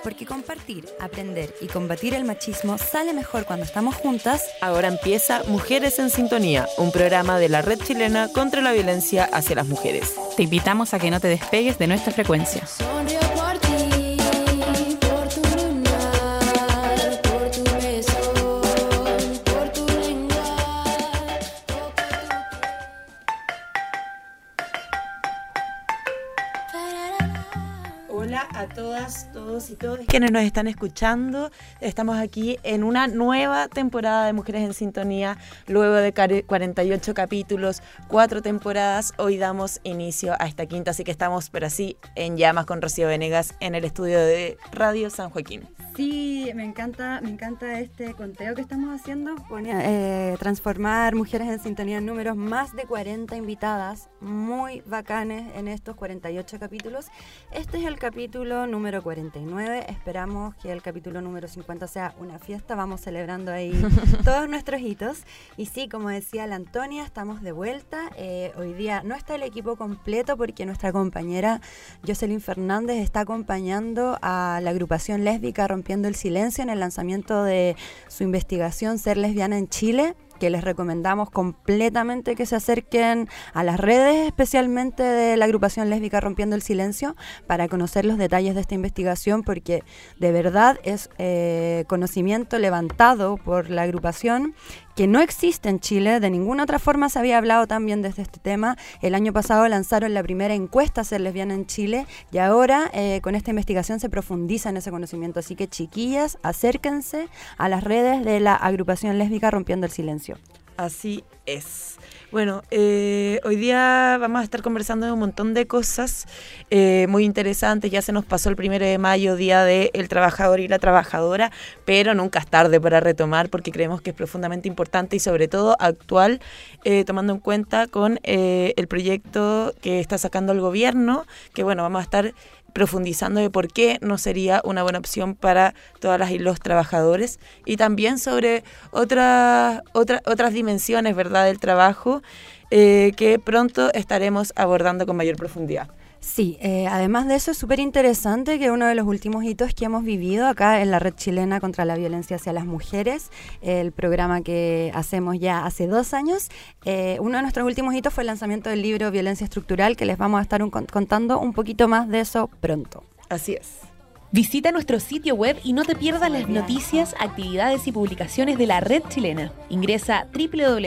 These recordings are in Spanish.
Porque compartir, aprender y combatir el machismo sale mejor cuando estamos juntas. Ahora empieza Mujeres en Sintonía, un programa de la Red Chilena contra la Violencia hacia las Mujeres. Te invitamos a que no te despegues de nuestra frecuencia. Hola a todas, todos y todas quienes nos están escuchando. Estamos aquí en una nueva temporada de Mujeres en Sintonía, luego de 48 capítulos, 4 temporadas. Hoy damos inicio a esta quinta, así que estamos, pero así, en llamas con Rocío Venegas en el estudio de Radio San Joaquín. Sí, me encanta este conteo que estamos haciendo, transformar Mujeres en Sintonía en números, más de 40 invitadas muy bacanes en estos 48 capítulos. Este es el capítulo número 49, esperamos que el capítulo número 50 sea una fiesta, vamos celebrando ahí todos nuestros hitos. Y sí, como decía la Antonia, estamos de vuelta. Hoy día no está el equipo completo porque nuestra compañera Jocelyn Fernández está acompañando a la agrupación lésbica Rompiendo el Silencio en el lanzamiento de su investigación Ser Lesbiana en Chile, que les recomendamos completamente que se acerquen a las redes, especialmente de la agrupación lésbica Rompiendo el Silencio, para conocer los detalles de esta investigación, porque de verdad es conocimiento levantado por la agrupación que no existe en Chile. De ninguna otra forma se había hablado también desde este tema. El año pasado lanzaron la primera encuesta Ser Lesbiana en Chile y ahora con esta investigación se profundiza en ese conocimiento. Así que, chiquillas, acérquense a las redes de la agrupación lésbica Rompiendo el Silencio. Así es. Bueno, hoy día vamos a estar conversando de un montón de cosas muy interesantes. Ya se nos pasó el 1 de mayo, Día del Trabajador y la Trabajadora, pero nunca es tarde para retomar porque creemos que es profundamente importante y sobre todo actual, tomando en cuenta con el proyecto que está sacando el gobierno, que bueno, vamos a estar profundizando de por qué no sería una buena opción para todas las y los trabajadores, y también sobre otras dimensiones, ¿verdad?, del trabajo que pronto estaremos abordando con mayor profundidad. Sí, además de eso es súper interesante que uno de los últimos hitos que hemos vivido acá en la Red Chilena contra la Violencia hacia las Mujeres, el programa que hacemos ya hace 2 años, uno de nuestros últimos hitos fue el lanzamiento del libro Violencia Estructural, que les vamos a estar contando un poquito más de eso pronto. Así es. Visita nuestro sitio web y no te pierdas las noticias, actividades y publicaciones de la Red Chilena. Ingresa a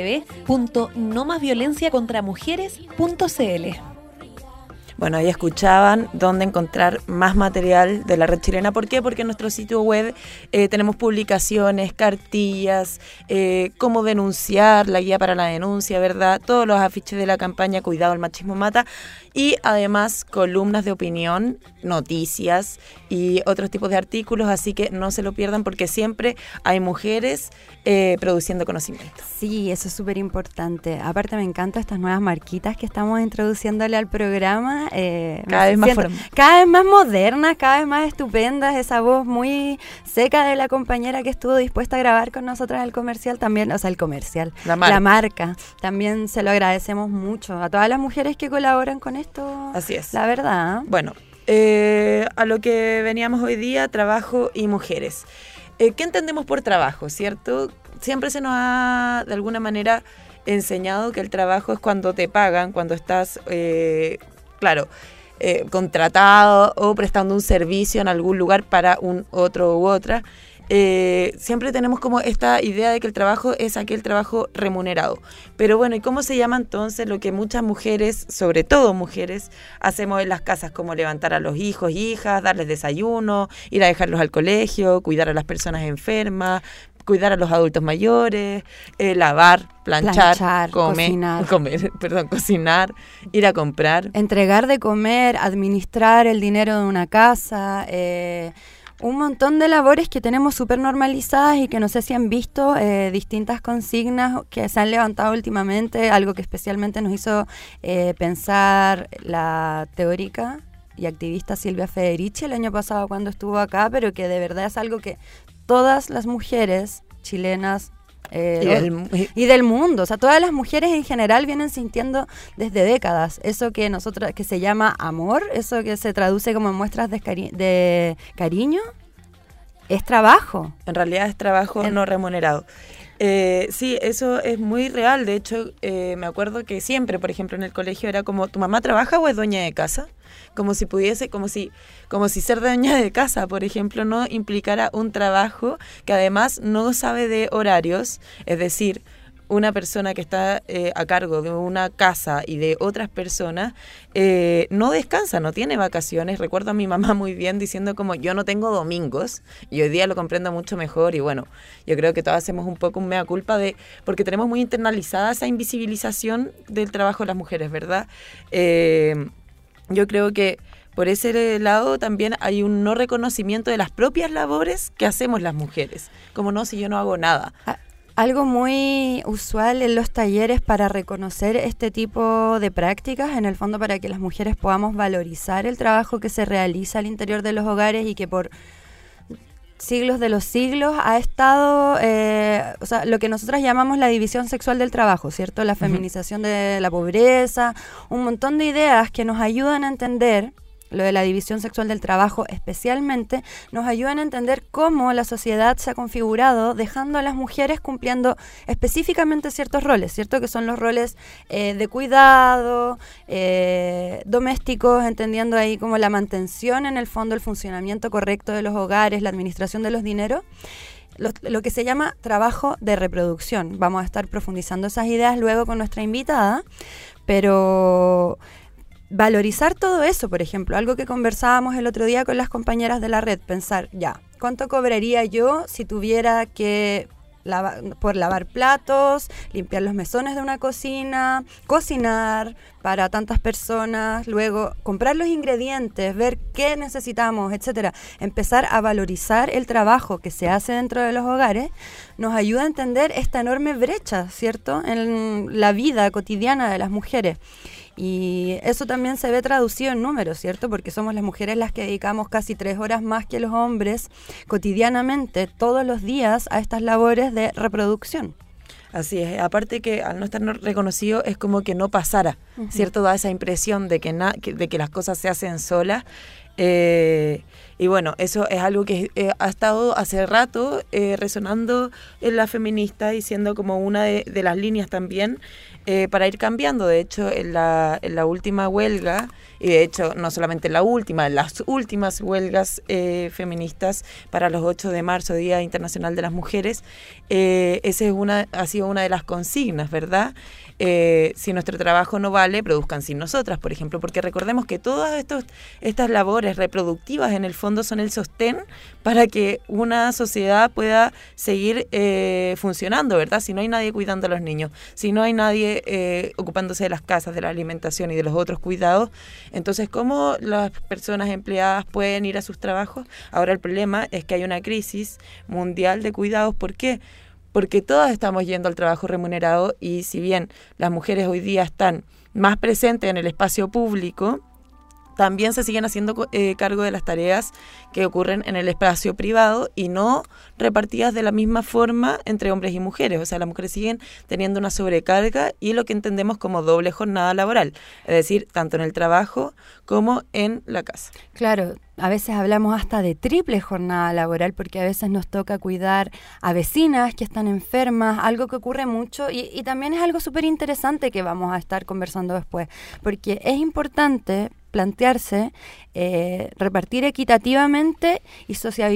www.nomasviolenciacontramujeres.cl. Bueno, ahí escuchaban dónde encontrar más material de la Red Chilena. ¿Por qué? Porque en nuestro sitio web tenemos publicaciones, cartillas, cómo denunciar, la guía para la denuncia, ¿verdad? Todos los afiches de la campaña Cuidado, el machismo mata. Y además columnas de opinión, noticias y otros tipos de artículos, así que no se lo pierdan porque siempre hay mujeres produciendo conocimiento. Sí, eso es súper importante. Aparte me encantan estas nuevas marquitas que estamos introduciéndole al programa. Cada vez más modernas, cada vez más estupendas. Esa voz muy seca de la compañera que estuvo dispuesta a grabar con nosotras el comercial también, o sea, la marca. También se lo agradecemos mucho a todas las mujeres que colaboran con esto. Así es. La verdad. Bueno, a lo que veníamos hoy día, trabajo y mujeres. ¿Qué entendemos por trabajo, cierto? Siempre se nos ha, de alguna manera, enseñado que el trabajo es cuando te pagan, cuando estás, contratado o prestando un servicio en algún lugar para un otro u otra. Siempre tenemos como esta idea de que el trabajo es aquel trabajo remunerado. Pero bueno, ¿y cómo se llama entonces lo que muchas mujeres, sobre todo mujeres, hacemos en las casas? Como levantar a los hijos, hijas, darles desayuno, ir a dejarlos al colegio, cuidar a las personas enfermas, cuidar a los adultos mayores, lavar, planchar, cocinar, ir a comprar. Entregar de comer, administrar el dinero de una casa, un montón de labores que tenemos súper normalizadas y que no sé si han visto distintas consignas que se han levantado últimamente, algo que especialmente nos hizo pensar la teórica y activista Silvia Federici el año pasado cuando estuvo acá, pero que de verdad es algo que todas las mujeres chilenas y del mundo, o sea, todas las mujeres en general vienen sintiendo desde décadas eso que nosotros, que se llama amor, eso que se traduce como muestras de cariño, es trabajo. En realidad es trabajo no remunerado. Sí, eso es muy real. De hecho, me acuerdo que siempre, por ejemplo, en el colegio era como, ¿tu mamá trabaja o es dueña de casa? Como si pudiese, como si ser dueña de casa, por ejemplo, no implicara un trabajo que además no sabe de horarios, es decir, una persona que está a cargo de una casa y de otras personas no descansa, no tiene vacaciones. Recuerdo a mi mamá muy bien diciendo como yo no tengo domingos, y hoy día lo comprendo mucho mejor. Y bueno, yo creo que todos hacemos un poco un mea culpa porque tenemos muy internalizada esa invisibilización del trabajo de las mujeres, ¿verdad? Yo creo que por ese lado también hay un no reconocimiento de las propias labores que hacemos las mujeres. Como no, si yo no hago nada. Algo muy usual en los talleres para reconocer este tipo de prácticas, en el fondo para que las mujeres podamos valorizar el trabajo que se realiza al interior de los hogares y que por siglos de los siglos ha estado, o sea, lo que nosotras llamamos la división sexual del trabajo, ¿cierto? La feminización de la pobreza, un montón de ideas que nos ayudan a entender. Lo de la división sexual del trabajo especialmente nos ayudan a entender cómo la sociedad se ha configurado dejando a las mujeres cumpliendo específicamente ciertos roles, ¿cierto? Que son los roles de cuidado, domésticos, entendiendo ahí como la mantención en el fondo, el funcionamiento correcto de los hogares, la administración de los dineros. Lo que se llama trabajo de reproducción. Vamos a estar profundizando esas ideas luego con nuestra invitada, pero valorizar todo eso, por ejemplo, algo que conversábamos el otro día con las compañeras de la red, pensar, ya, ¿cuánto cobraría yo si tuviera que por lavar platos, limpiar los mesones de una cocina, cocinar para tantas personas, luego comprar los ingredientes, ver qué necesitamos, etcétera? Empezar a valorizar el trabajo que se hace dentro de los hogares nos ayuda a entender esta enorme brecha, ¿cierto?, en la vida cotidiana de las mujeres. Y eso también se ve traducido en números, ¿cierto? Porque somos las mujeres las que dedicamos casi 3 horas más que los hombres cotidianamente, todos los días, a estas labores de reproducción. Así es, aparte que al no estar reconocido es como que no pasara, ¿cierto? Da esa impresión de que las cosas se hacen solas. Y bueno, eso es algo que ha estado hace rato resonando en la feminista y siendo como una de las líneas también para ir cambiando. De hecho, en la última huelga, y de hecho no solamente en la última, en las últimas huelgas feministas para los 8 de marzo, Día Internacional de las Mujeres, esa ha sido una de las consignas, ¿verdad? Si nuestro trabajo no vale, produzcan sin nosotras, por ejemplo, porque recordemos que todas estas labores reproductivas en el fondo son el sostén para que una sociedad pueda seguir funcionando, ¿verdad? Si no hay nadie cuidando a los niños, si no hay nadie ocupándose de las casas, de la alimentación y de los otros cuidados, entonces ¿cómo las personas empleadas pueden ir a sus trabajos? Ahora el problema es que hay una crisis mundial de cuidados. ¿Por qué? Porque todas estamos yendo al trabajo remunerado y si bien las mujeres hoy día están más presentes en el espacio público, también se siguen haciendo cargo de las tareas que ocurren en el espacio privado y no repartidas de la misma forma entre hombres y mujeres. O sea, las mujeres siguen teniendo una sobrecarga y lo que entendemos como doble jornada laboral, es decir, tanto en el trabajo como en la casa. Claro, a veces hablamos hasta de triple jornada laboral porque a veces nos toca cuidar a vecinas que están enfermas, algo que ocurre mucho y también es algo súper interesante que vamos a estar conversando después, porque es importante plantearse, repartir equitativamente y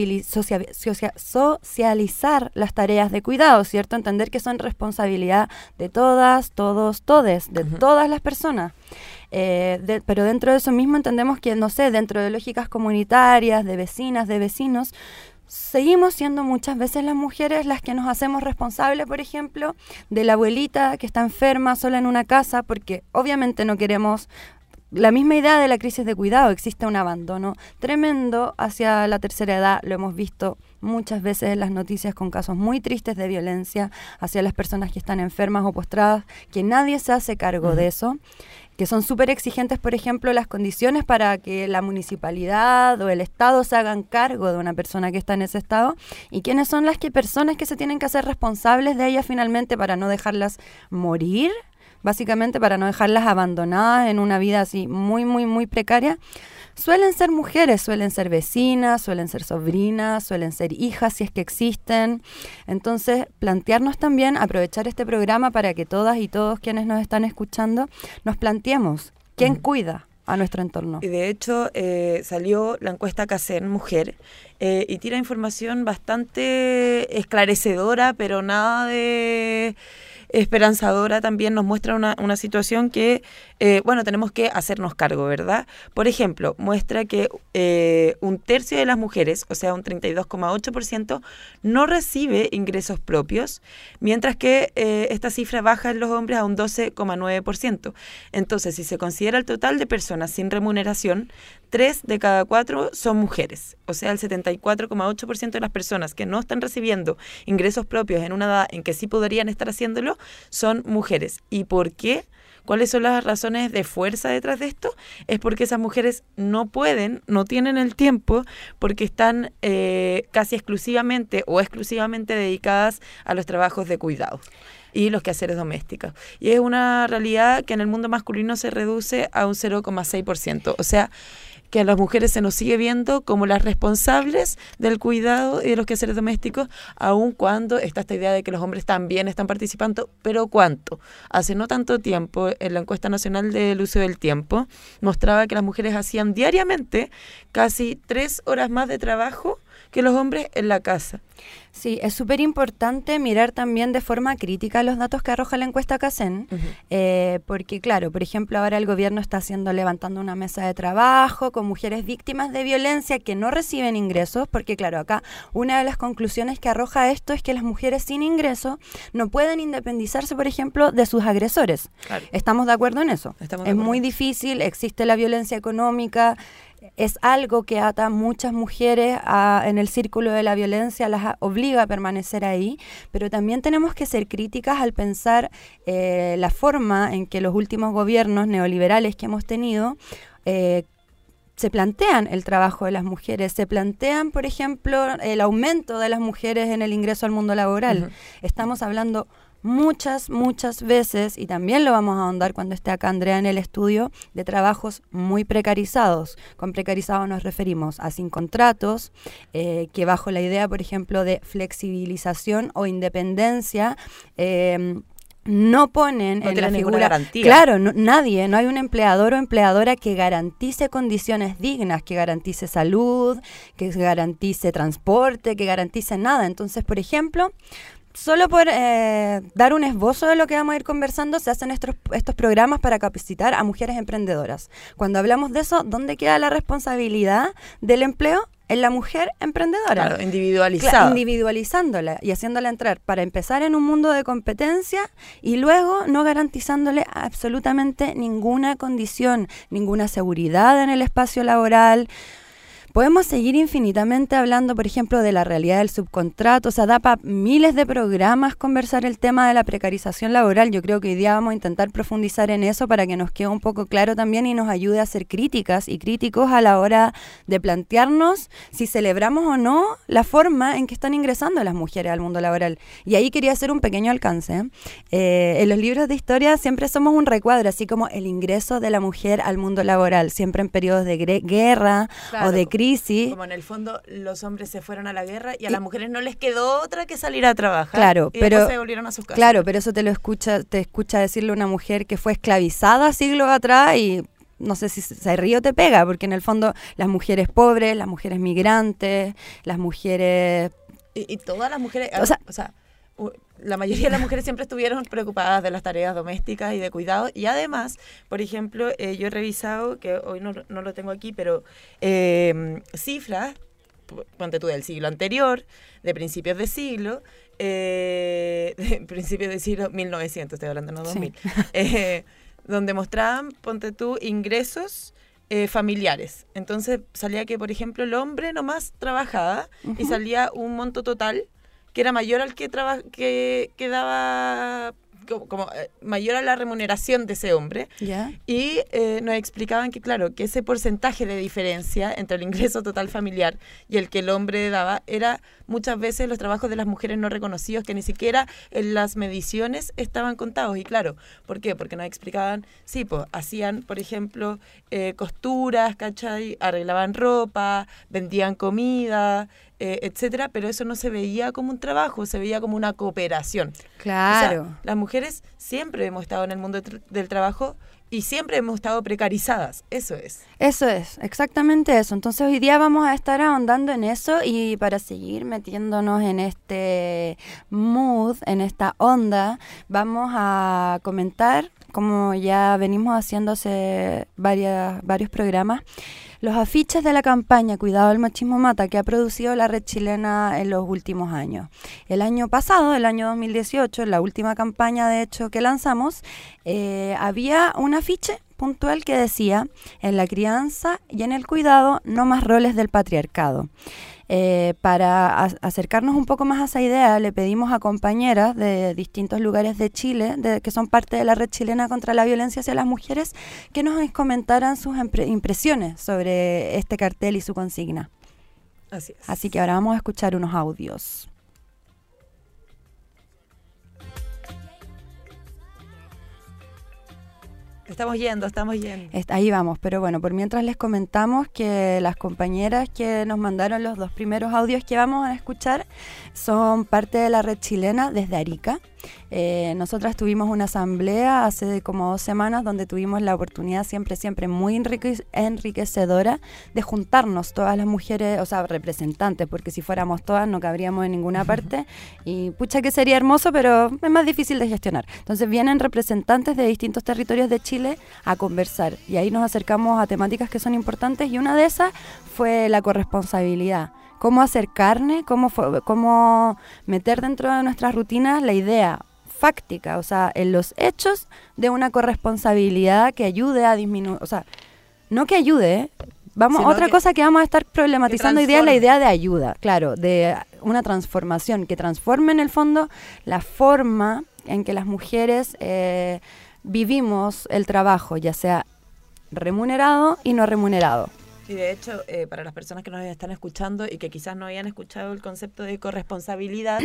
socializar las tareas de cuidado, ¿cierto? Entender que son responsabilidad de todas, todos, todes, de todas las personas. Pero dentro de eso mismo entendemos que, no sé, dentro de lógicas comunitarias, de vecinas, de vecinos, seguimos siendo muchas veces las mujeres las que nos hacemos responsables, por ejemplo, de la abuelita que está enferma sola en una casa, porque obviamente no queremos. La misma idea de la crisis de cuidado, existe un abandono tremendo hacia la tercera edad, lo hemos visto muchas veces en las noticias con casos muy tristes de violencia hacia las personas que están enfermas o postradas, que nadie se hace cargo de eso, que son súper exigentes, por ejemplo, las condiciones para que la municipalidad o el Estado se hagan cargo de una persona que está en ese estado, y quiénes son las personas que se tienen que hacer responsables de ellas finalmente para no dejarlas morir, básicamente para no dejarlas abandonadas en una vida así muy, muy, muy precaria. suelen ser mujeres, suelen ser vecinas, suelen ser sobrinas, suelen ser hijas si es que existen. Entonces, plantearnos también, aprovechar este programa para que todas y todos quienes nos están escuchando nos planteemos quién cuida a nuestro entorno. Y de hecho salió la encuesta CACEN Mujer y tira información bastante esclarecedora, pero nada de esperanzadora. También nos muestra una situación que, tenemos que hacernos cargo, ¿verdad? Por ejemplo, muestra que un tercio de las mujeres, o sea, un 32,8%, no recibe ingresos propios, mientras que esta cifra baja en los hombres a un 12,9%. Entonces, si se considera el total de personas sin remuneración, 3 de cada 4 son mujeres. O sea, el 74,8% de las personas que no están recibiendo ingresos propios en una edad en que sí podrían estar haciéndolo, son mujeres. ¿Y por qué? ¿Cuáles son las razones de fuerza detrás de esto? Es porque esas mujeres no pueden, no tienen el tiempo, porque están casi exclusivamente o exclusivamente dedicadas a los trabajos de cuidado y los quehaceres domésticos. Y es una realidad que en el mundo masculino se reduce a un 0,6%. O sea, que a las mujeres se nos sigue viendo como las responsables del cuidado y de los quehaceres domésticos, aun cuando está esta idea de que los hombres también están participando, pero ¿cuánto? Hace no tanto tiempo, en la encuesta nacional del uso del tiempo, mostraba que las mujeres hacían diariamente casi 3 horas más de trabajo que los hombres en la casa. Sí, es súper importante mirar también de forma crítica los datos que arroja la encuesta CACEN, porque claro, por ejemplo, ahora el gobierno está levantando una mesa de trabajo con mujeres víctimas de violencia que no reciben ingresos, porque claro, acá una de las conclusiones que arroja esto es que las mujeres sin ingresos no pueden independizarse, por ejemplo, de sus agresores. Claro. ¿Estamos de acuerdo en eso? Es muy difícil, existe la violencia económica, es algo que ata a muchas mujeres en el círculo de la violencia, las obliga a permanecer ahí, pero también tenemos que ser críticas al pensar la forma en que los últimos gobiernos neoliberales que hemos tenido se plantean el trabajo de las mujeres, se plantean, por ejemplo, el aumento de las mujeres en el ingreso al mundo laboral. Estamos hablando muchas veces, y también lo vamos a ahondar cuando esté acá Andrea en el estudio, de trabajos muy precarizados. Con precarizados nos referimos a sin contratos, que bajo la idea, por ejemplo, de flexibilización o independencia, no ponen en la figura garantía. Claro, nadie, no hay un empleador o empleadora que garantice condiciones dignas, que garantice salud, que garantice transporte, que garantice nada. Entonces, por ejemplo, solo por dar un esbozo de lo que vamos a ir conversando, se hacen estos programas para capacitar a mujeres emprendedoras. Cuando hablamos de eso, ¿dónde queda la responsabilidad del empleo? En la mujer emprendedora. Claro, individualizada. Individualizándola y haciéndola entrar para empezar en un mundo de competencia y luego no garantizándole absolutamente ninguna condición, ninguna seguridad en el espacio laboral. Podemos seguir infinitamente hablando, por ejemplo, de la realidad del subcontrato. O sea, da para miles de programas conversar el tema de la precarización laboral. Yo creo que hoy día vamos a intentar profundizar en eso para que nos quede un poco claro también y nos ayude a ser críticas y críticos a la hora de plantearnos si celebramos o no la forma en que están ingresando las mujeres al mundo laboral. Y ahí quería hacer un pequeño alcance. En los libros de historia siempre somos un recuadro, así como el ingreso de la mujer al mundo laboral, siempre en periodos de guerra, claro, o de crisis. Como en el fondo los hombres se fueron a la guerra y a las mujeres no les quedó otra que salir a trabajar. Claro, y pero después se volvieron a sus casas. Claro, pero eso te escucha decirle una mujer que fue esclavizada siglos atrás y no sé si se ríe o te pega, porque en el fondo las mujeres pobres, las mujeres migrantes, las mujeres... Y todas las mujeres... O sea, la mayoría de las mujeres siempre estuvieron preocupadas de las tareas domésticas y de cuidado, y además, por ejemplo, yo he revisado, que hoy no lo tengo aquí, pero cifras, ponte tú, del siglo anterior, de principios de siglo, 1900, estoy hablando, no 2000, sí. Donde mostraban, ponte tú, ingresos familiares. Entonces salía que, por ejemplo, el hombre nomás trabajaba y salía un monto total que era mayor al que daba mayor a la remuneración de ese hombre. ¿Ya? Y nos explicaban que, claro, que ese porcentaje de diferencia entre el ingreso total familiar y el que el hombre daba era muchas veces los trabajos de las mujeres no reconocidos, que ni siquiera en las mediciones estaban contados. Y claro, ¿por qué? Porque nos explicaban, sí, pues hacían, por ejemplo, costuras, ¿cachai? Arreglaban ropa, vendían comida, etcétera, pero eso no se veía como un trabajo, se veía como una cooperación. Claro. O sea, las mujeres siempre hemos estado en el mundo del trabajo y siempre hemos estado precarizadas, eso es. Eso es, exactamente eso. Entonces hoy día vamos a estar ahondando en eso y para seguir metiéndonos en este mood, en esta onda, vamos a comentar, como ya venimos haciendo hace varios programas, los afiches de la campaña Cuidado al Machismo Mata que ha producido la Red Chilena en los últimos años. El año pasado, el año 2018, en la última campaña de hecho que lanzamos, había un afiche puntual que decía: en la crianza y en el cuidado, no más roles del patriarcado. Para acercarnos un poco más a esa idea, le pedimos a compañeras de distintos lugares de Chile, que son parte de la Red Chilena contra la Violencia hacia las Mujeres, que nos comentaran sus impresiones sobre este cartel y su consigna. Así es. Así que ahora vamos a escuchar unos audios. Estamos yendo. Ahí vamos, pero bueno, por mientras les comentamos que las compañeras que nos mandaron los 2 primeros audios que vamos a escuchar son parte de la Red Chilena desde Arica. Nosotras tuvimos una asamblea hace como 2 semanas donde tuvimos la oportunidad siempre muy enriquecedora de juntarnos todas las mujeres, o sea, representantes, porque si fuéramos todas no cabríamos en ninguna parte y pucha que sería hermoso, pero es más difícil de gestionar. Entonces vienen representantes de distintos territorios de Chile a conversar y ahí nos acercamos a temáticas que son importantes y una de esas fue la corresponsabilidad. Cómo hacer carne, cómo meter dentro de nuestras rutinas la idea fáctica, o sea, en los hechos de una corresponsabilidad que ayude a disminuir, o sea, no que ayude, otra cosa que vamos a estar problematizando hoy día es la idea de ayuda, claro, de una transformación, que transforme en el fondo la forma en que las mujeres vivimos el trabajo, ya sea remunerado y no remunerado. Y de hecho, para las personas que nos están escuchando y que quizás no hayan escuchado el concepto de corresponsabilidad,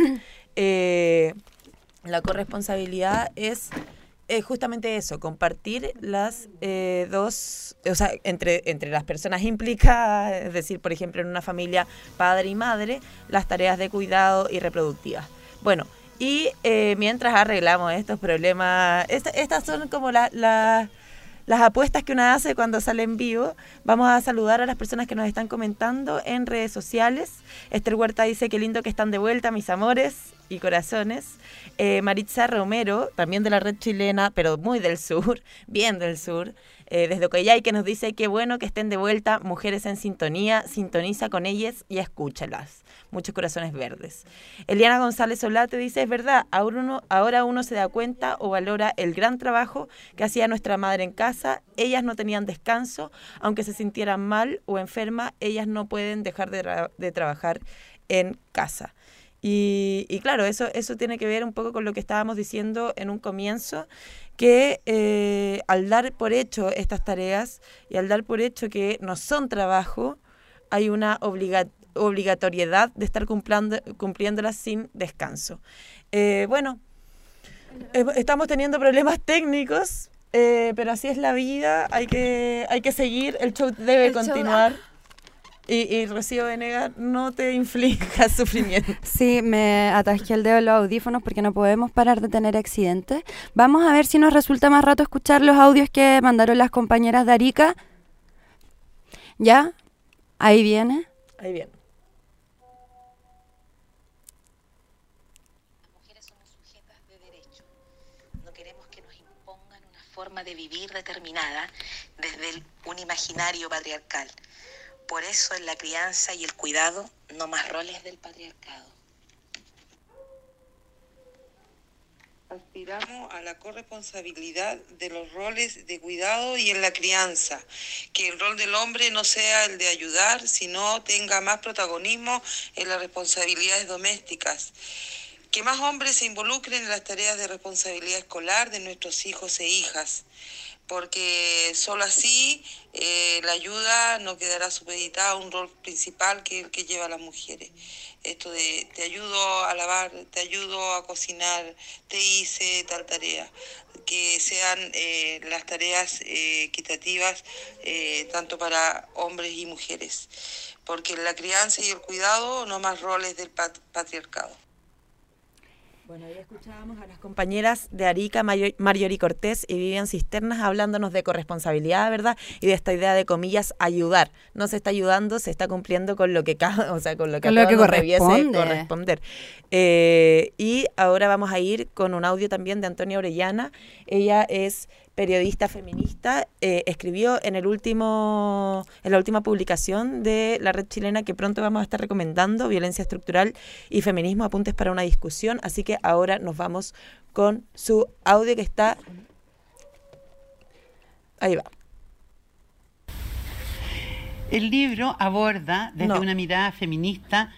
la corresponsabilidad es justamente eso, compartir las dos, o sea, entre las personas implicadas, es decir, por ejemplo, en una familia padre y madre, las tareas de cuidado y reproductivas. Bueno, y mientras arreglamos estos problemas, estas son como las apuestas que uno hace cuando sale en vivo. Vamos a saludar a las personas que nos están comentando en redes sociales. Esther Huerta dice: qué lindo que están de vuelta, mis amores y corazones. Maritza Romero, también de la Red Chilena, pero muy del sur, bien del sur, desde Ocayay, que nos dice: qué bueno que estén de vuelta, mujeres en sintonía, sintoniza con ellas y escúchalas. Muchos corazones verdes. Eliana González Solate dice: es verdad, ahora uno se da cuenta o valora el gran trabajo que hacía nuestra madre en casa. Ellas no tenían descanso, aunque se sintieran mal o enferma, ellas no pueden dejar de trabajar en casa. Y claro, eso tiene que ver un poco con lo que estábamos diciendo en un comienzo, que al dar por hecho estas tareas y al dar por hecho que no son trabajo, hay una obligatoriedad de estar cumpliéndolas sin descanso. Estamos teniendo problemas técnicos, pero así es la vida, hay que seguir, el show debe continuar. Y Rocío Venegas, no te inflijas sufrimiento. Sí, me atasqué el dedo en los audífonos porque no podemos parar de tener accidentes. Vamos a ver si nos resulta más rato escuchar los audios que mandaron las compañeras de Arica. ¿Ya? Ahí viene. Ahí viene. Las mujeres somos sujetas de derecho. No queremos que nos impongan una forma de vivir determinada desde un imaginario patriarcal. Por eso en la crianza y el cuidado, no más roles del patriarcado. Aspiramos a la corresponsabilidad de los roles de cuidado y en la crianza, que el rol del hombre no sea el de ayudar, sino tenga más protagonismo en las responsabilidades domésticas. que más hombres se involucren en las tareas de responsabilidad escolar de nuestros hijos e hijas, porque solo así la ayuda no quedará supeditada a un rol principal que es el que lleva a las mujeres. Esto de te ayudo a lavar, te ayudo a cocinar, te hice tal tarea, que sean las tareas equitativas tanto para hombres y mujeres, porque la crianza y el cuidado no más roles del patriarcado. Bueno, ahí escuchábamos a las compañeras de Arica, Marjorie Cortés y Vivian Cisternas hablándonos de corresponsabilidad, ¿verdad? Y de esta idea de, comillas, ayudar. No se está ayudando, se está cumpliendo con lo que con lo que a todos nos debiese corresponder. Y ahora vamos a ir con un audio también de Antonia Orellana. Ella es periodista feminista, escribió en la última publicación de la Red Chilena que pronto vamos a estar recomendando, Violencia Estructural y Feminismo, apuntes para una discusión, así que ahora nos vamos con su audio que está... Ahí va. El libro aborda desde una mirada feminista...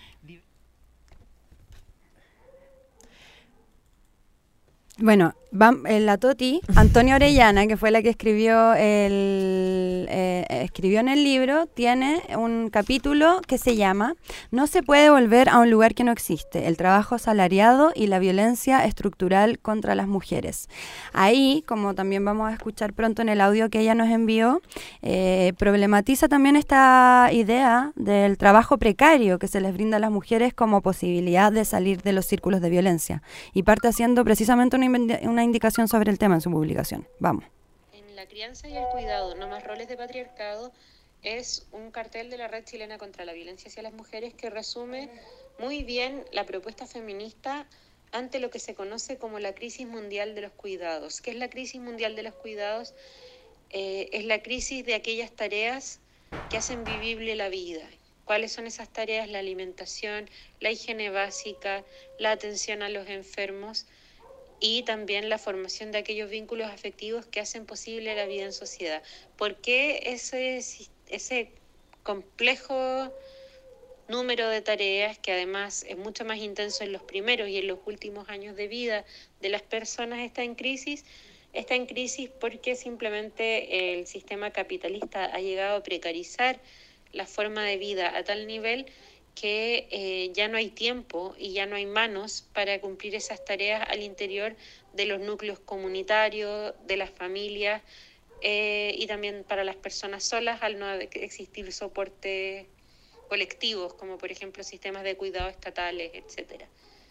Bueno, la Toti, Antonia Orellana, que fue la que escribió en el libro, tiene un capítulo que se llama "No se puede volver a un lugar que no existe, el trabajo asalariado y la violencia estructural contra las mujeres". Ahí, como también vamos a escuchar pronto en el audio que ella nos envió, problematiza también esta idea del trabajo precario que se les brinda a las mujeres como posibilidad de salir de los círculos de violencia, y parte haciendo precisamente una indicación sobre el tema en su publicación. Vamos. En la crianza y el cuidado, no más roles de patriarcado, es un cartel de la Red Chilena contra la Violencia hacia las Mujeres que resume muy bien la propuesta feminista ante lo que se conoce como la crisis mundial de los cuidados. ¿Qué es la crisis mundial de los cuidados? Es la crisis de aquellas tareas que hacen vivible la vida. ¿Cuáles son esas tareas? La alimentación, la higiene básica, la atención a los enfermos, y también la formación de aquellos vínculos afectivos que hacen posible la vida en sociedad. ¿Por qué ese complejo número de tareas, que además es mucho más intenso en los primeros y en los últimos años de vida de las personas, está en crisis? Está en crisis porque simplemente el sistema capitalista ha llegado a precarizar la forma de vida a tal nivel que ya no hay tiempo y ya no hay manos para cumplir esas tareas al interior de los núcleos comunitarios, de las familias, y también para las personas solas al no existir soportes colectivos, como por ejemplo sistemas de cuidado estatales, etcétera.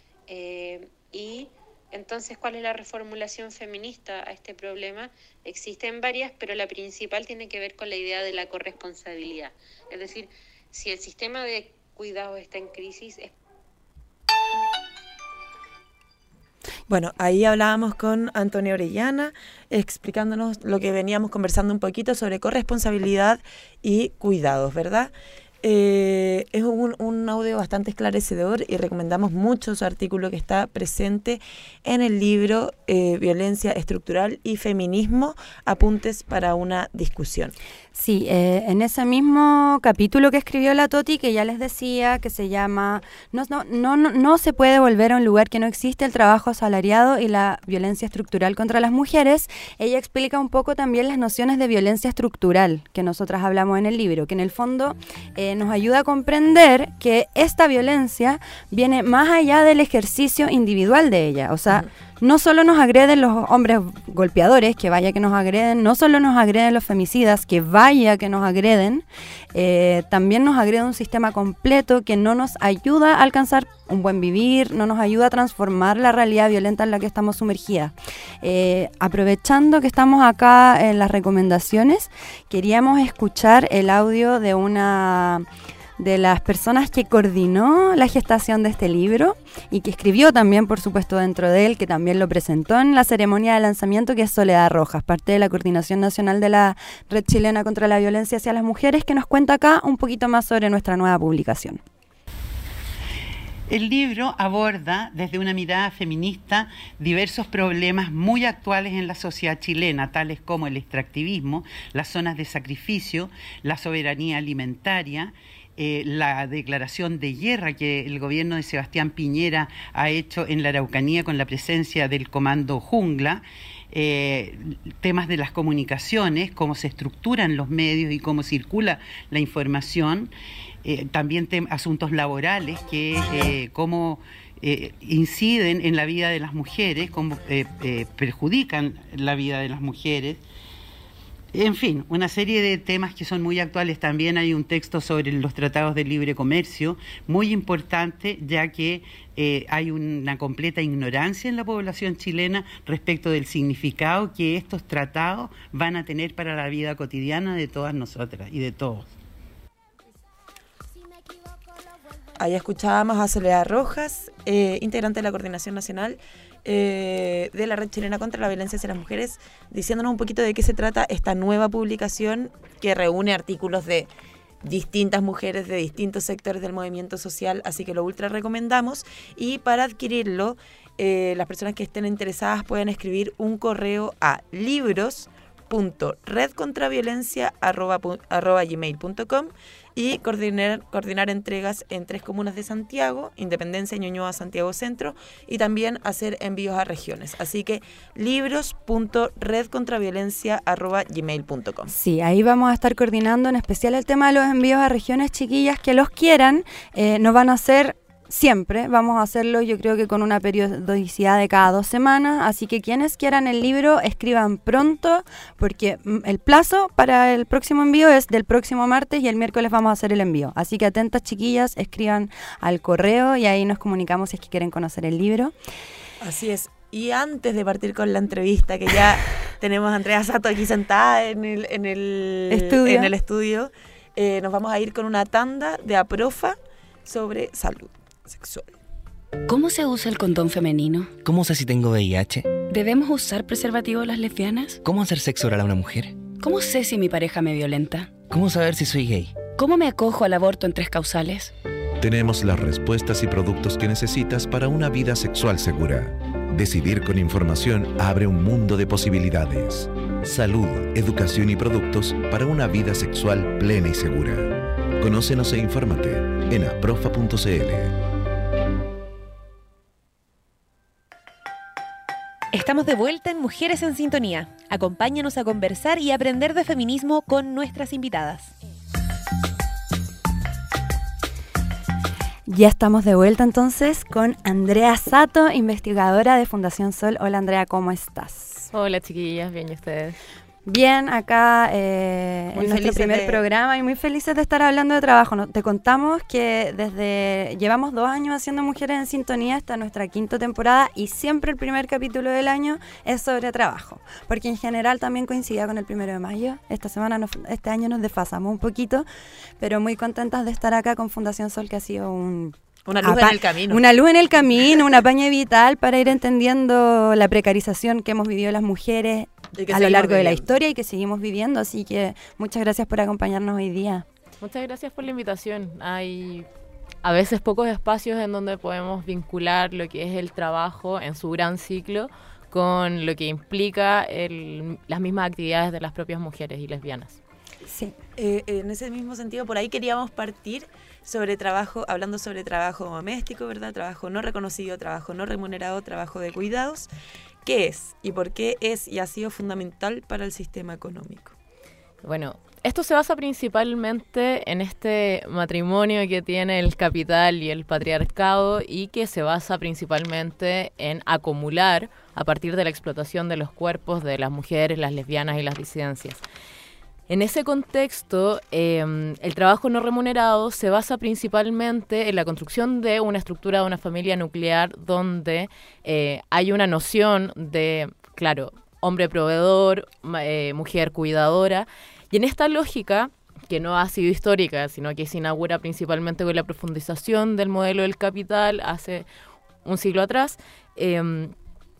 Y entonces, ¿cuál es la reformulación feminista a este problema? Existen varias, pero la principal tiene que ver con la idea de la corresponsabilidad. Es decir, si el sistema de cuidado está en crisis. Bueno, ahí hablábamos con Antonia Orellana, explicándonos lo que veníamos conversando un poquito sobre corresponsabilidad y cuidados, ¿verdad? Es un audio bastante esclarecedor y recomendamos mucho su artículo que está presente en el libro Violencia Estructural y Feminismo, apuntes para una discusión. Sí, en ese mismo capítulo que escribió la Toti, que ya les decía, que se llama No se puede volver a un lugar que no existe, el trabajo asalariado y la violencia estructural contra las mujeres, ella explica un poco también las nociones de violencia estructural que nosotras hablamos en el libro, que en el fondo nos ayuda a comprender que esta violencia viene más allá del ejercicio individual de ella. O sea, no solo nos agreden los hombres golpeadores, que vaya que nos agreden, no solo nos agreden los femicidas, que vaya que nos agreden, también nos agrede un sistema completo que no nos ayuda a alcanzar un buen vivir, no nos ayuda a transformar la realidad violenta en la que estamos sumergidas. Aprovechando que estamos acá en las recomendaciones, queríamos escuchar el audio de una de las personas que coordinó la gestación de este libro y que escribió también, por supuesto, dentro de él, que también lo presentó en la ceremonia de lanzamiento, que es Soledad Rojas, parte de la Coordinación Nacional de la Red Chilena contra la Violencia hacia las Mujeres, que nos cuenta acá un poquito más sobre nuestra nueva publicación. El libro aborda desde una mirada feminista diversos problemas muy actuales en la sociedad chilena, tales como el extractivismo, las zonas de sacrificio, la soberanía alimentaria, la declaración de guerra que el gobierno de Sebastián Piñera ha hecho en la Araucanía con la presencia del Comando Jungla, temas de las comunicaciones, cómo se estructuran los medios y cómo circula la información, también asuntos laborales, cómo inciden en la vida de las mujeres, cómo perjudican la vida de las mujeres. En fin, una serie de temas que son muy actuales. También hay un texto sobre los tratados de libre comercio, muy importante, ya que hay una completa ignorancia en la población chilena respecto del significado que estos tratados van a tener para la vida cotidiana de todas nosotras y de todos. Ahí escuchábamos a Soledad Rojas, integrante de la Coordinación Nacional de la Red Chilena contra la Violencia hacia las Mujeres, diciéndonos un poquito de qué se trata esta nueva publicación que reúne artículos de distintas mujeres de distintos sectores del movimiento social, así que lo ultra recomendamos. Y para adquirirlo, las personas que estén interesadas pueden escribir un correo a libros.redcontraviolencia@gmail.com y coordinar entregas en 3 comunas de Santiago, Independencia, Ñuñoa, Santiago Centro, y también hacer envíos a regiones. Así que libros.redcontraviolencia@gmail.com. Sí, ahí vamos a estar coordinando en especial el tema de los envíos a regiones. Chiquillas que los quieran, no van a ser siempre, vamos a hacerlo yo creo que con una periodicidad de cada 2 semanas, así que quienes quieran el libro escriban pronto, porque el plazo para el próximo envío es del próximo martes y el miércoles vamos a hacer el envío, así que atentas chiquillas, escriban al correo y ahí nos comunicamos si es que quieren conocer el libro. Así es. Y antes de partir con la entrevista, que ya tenemos a Andrea Sato aquí sentada en el estudio, nos vamos a ir con una tanda de Aprofa sobre salud sexual. ¿Cómo se usa el condón femenino? ¿Cómo sé si tengo VIH? ¿Debemos usar preservativo las lesbianas? ¿Cómo hacer sexo oral a una mujer? ¿Cómo sé si mi pareja me violenta? ¿Cómo saber si soy gay? ¿Cómo me acojo al aborto en 3 causales? Tenemos las respuestas y productos que necesitas para una vida sexual segura. Decidir con información abre un mundo de posibilidades. Salud, educación y productos para una vida sexual plena y segura. Conócenos e infórmate en aprofa.cl. Estamos de vuelta en Mujeres en Sintonía. Acompáñanos a conversar y aprender de feminismo con nuestras invitadas. Ya estamos de vuelta entonces con Andrea Sato, investigadora de Fundación Sol. Hola Andrea, ¿cómo estás? Hola chiquillas, bien, ¿y ustedes? Bien, acá en nuestro primer programa y muy felices de estar hablando de trabajo. Te contamos que llevamos 2 años haciendo Mujeres en Sintonía, esta es nuestra 5ª temporada y siempre el primer capítulo del año es sobre trabajo, porque en general también coincidía con el 1 de mayo. Este año nos desfasamos un poquito, pero muy contentas de estar acá con Fundación Sol, que ha sido una luz en el camino. Una luz en el camino, un apañe vital para ir entendiendo la precarización que hemos vivido las mujeres a lo largo de la historia y que seguimos viviendo. Así que muchas gracias por acompañarnos hoy día. Muchas gracias por la invitación. Hay a veces pocos espacios en donde podemos vincular lo que es el trabajo en su gran ciclo con lo que implica las mismas actividades de las propias mujeres y lesbianas. Sí. En ese mismo sentido, por ahí queríamos partir hablando sobre trabajo doméstico, ¿verdad? Trabajo no reconocido, trabajo no remunerado, trabajo de cuidados. ¿Qué es y por qué es y ha sido fundamental para el sistema económico? Bueno, esto se basa principalmente en este matrimonio que tiene el capital y el patriarcado y que se basa principalmente en acumular a partir de la explotación de los cuerpos de las mujeres, las lesbianas y las disidencias. En ese contexto, el trabajo no remunerado se basa principalmente en la construcción de una estructura de una familia nuclear donde hay una noción de, claro, hombre proveedor, mujer cuidadora, y en esta lógica, que no ha sido histórica, sino que se inaugura principalmente con la profundización del modelo del capital hace un siglo atrás, el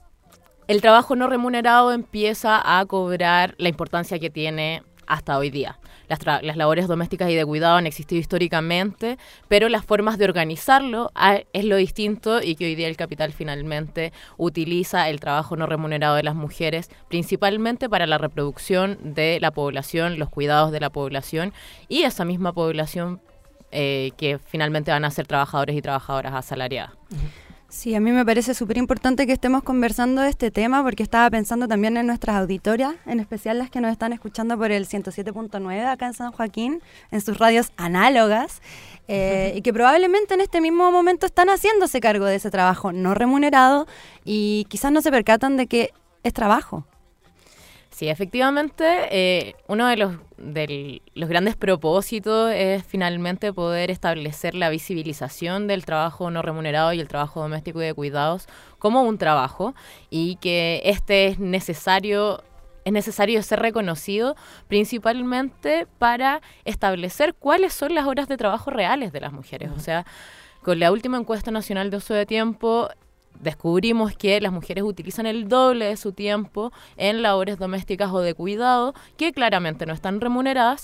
trabajo no remunerado empieza a cobrar la importancia que tiene hasta hoy día. Las labores domésticas y de cuidado han existido históricamente, pero las formas de organizarlo es lo distinto y que hoy día el capital finalmente utiliza el trabajo no remunerado de las mujeres principalmente para la reproducción de la población, los cuidados de la población y esa misma población que finalmente van a ser trabajadores y trabajadoras asalariadas. Sí, a mí me parece súper importante que estemos conversando de este tema porque estaba pensando también en nuestras auditoras, en especial las que nos están escuchando por el 107.9 acá en San Joaquín, en sus radios análogas, y que probablemente en este mismo momento están haciéndose cargo de ese trabajo no remunerado y quizás no se percatan de que es trabajo. Sí, efectivamente, uno de los grandes propósitos es finalmente poder establecer la visibilización del trabajo no remunerado y el trabajo doméstico y de cuidados como un trabajo, y que es necesario ser reconocido principalmente para establecer cuáles son las horas de trabajo reales de las mujeres. O sea, con la última encuesta nacional de uso de tiempo, descubrimos que las mujeres utilizan el doble de su tiempo en labores domésticas o de cuidado, que claramente no están remuneradas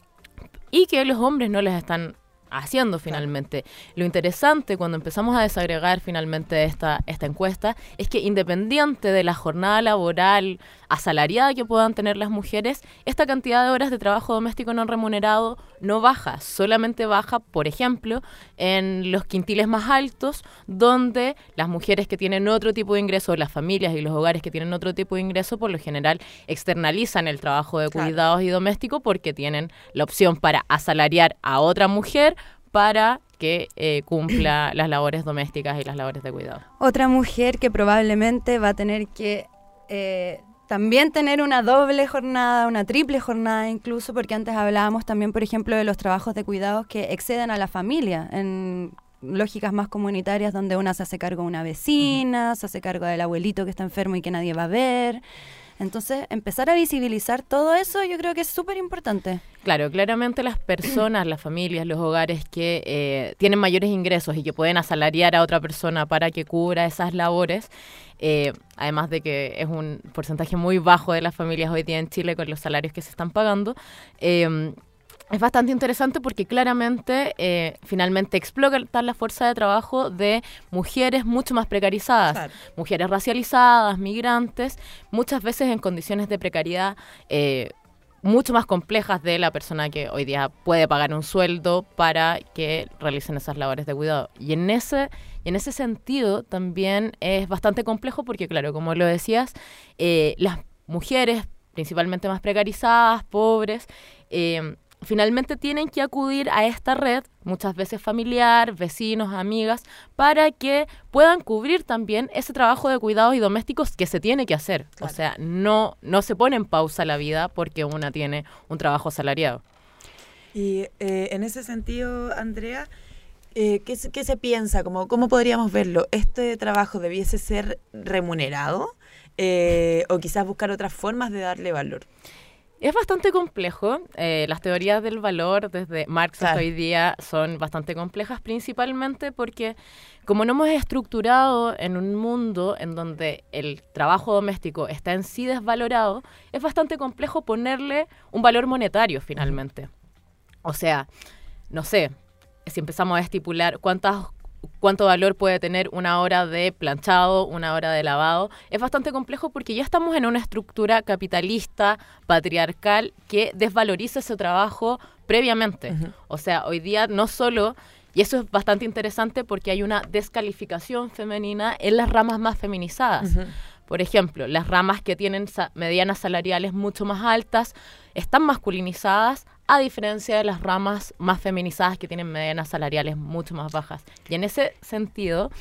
y que los hombres no les están haciendo finalmente. Lo interesante cuando empezamos a desagregar finalmente esta encuesta es que independiente de la jornada laboral asalariada que puedan tener las mujeres, esta cantidad de horas de trabajo doméstico no remunerado no baja, solamente baja, por ejemplo, en los quintiles más altos, donde las mujeres que tienen otro tipo de ingreso, las familias y los hogares que tienen otro tipo de ingreso, por lo general externalizan el trabajo de cuidados y doméstico porque tienen la opción para asalariar a otra mujer para que cumpla las labores domésticas y las labores de cuidado. Otra mujer que probablemente va a tener que también tener una doble jornada, una triple jornada incluso, porque antes hablábamos también, por ejemplo, de los trabajos de cuidados que exceden a la familia, en lógicas más comunitarias donde una se hace cargo de una vecina, se hace cargo del abuelito que está enfermo y que nadie va a ver. Entonces, empezar a visibilizar todo eso yo creo que es súper importante. Claro, claramente las personas, las familias, los hogares que tienen mayores ingresos y que pueden asalariar a otra persona para que cubra esas labores, además de que es un porcentaje muy bajo de las familias hoy día en Chile con los salarios que se están pagando, es bastante interesante porque claramente finalmente explota la fuerza de trabajo de mujeres mucho más precarizadas, claro. Mujeres racializadas, migrantes, muchas veces en condiciones de precariedad mucho más complejas de la persona que hoy día puede pagar un sueldo para que realicen esas labores de cuidado. Y en ese sentido también es bastante complejo porque, claro, como lo decías, las mujeres principalmente más precarizadas, pobres, finalmente tienen que acudir a esta red, muchas veces familiar, vecinos, amigas, para que puedan cubrir también ese trabajo de cuidados y domésticos que se tiene que hacer. Claro. O sea, no se pone en pausa la vida porque una tiene un trabajo asalariado. Y en ese sentido, Andrea, ¿qué se piensa? ¿Cómo podríamos verlo? ¿Este trabajo debiese ser remunerado? ¿O quizás buscar otras formas de darle valor? Es bastante complejo. Las teorías del valor desde Marx hasta hoy día son bastante complejas, principalmente porque como no hemos estructurado en un mundo en donde el trabajo doméstico está en sí desvalorado, es bastante complejo ponerle un valor monetario finalmente. O sea, no sé, si empezamos a estipular cuánto valor puede tener una hora de planchado, una hora de lavado, es bastante complejo porque ya estamos en una estructura capitalista, patriarcal, que desvaloriza ese trabajo previamente. Uh-huh. O sea, hoy día no solo, y eso es bastante interesante porque hay una descalificación femenina en las ramas más feminizadas. Uh-huh. Por ejemplo, las ramas que tienen medianas salariales mucho más altas están masculinizadas, a diferencia de las ramas más feminizadas que tienen medianas salariales mucho más bajas. Y en ese sentido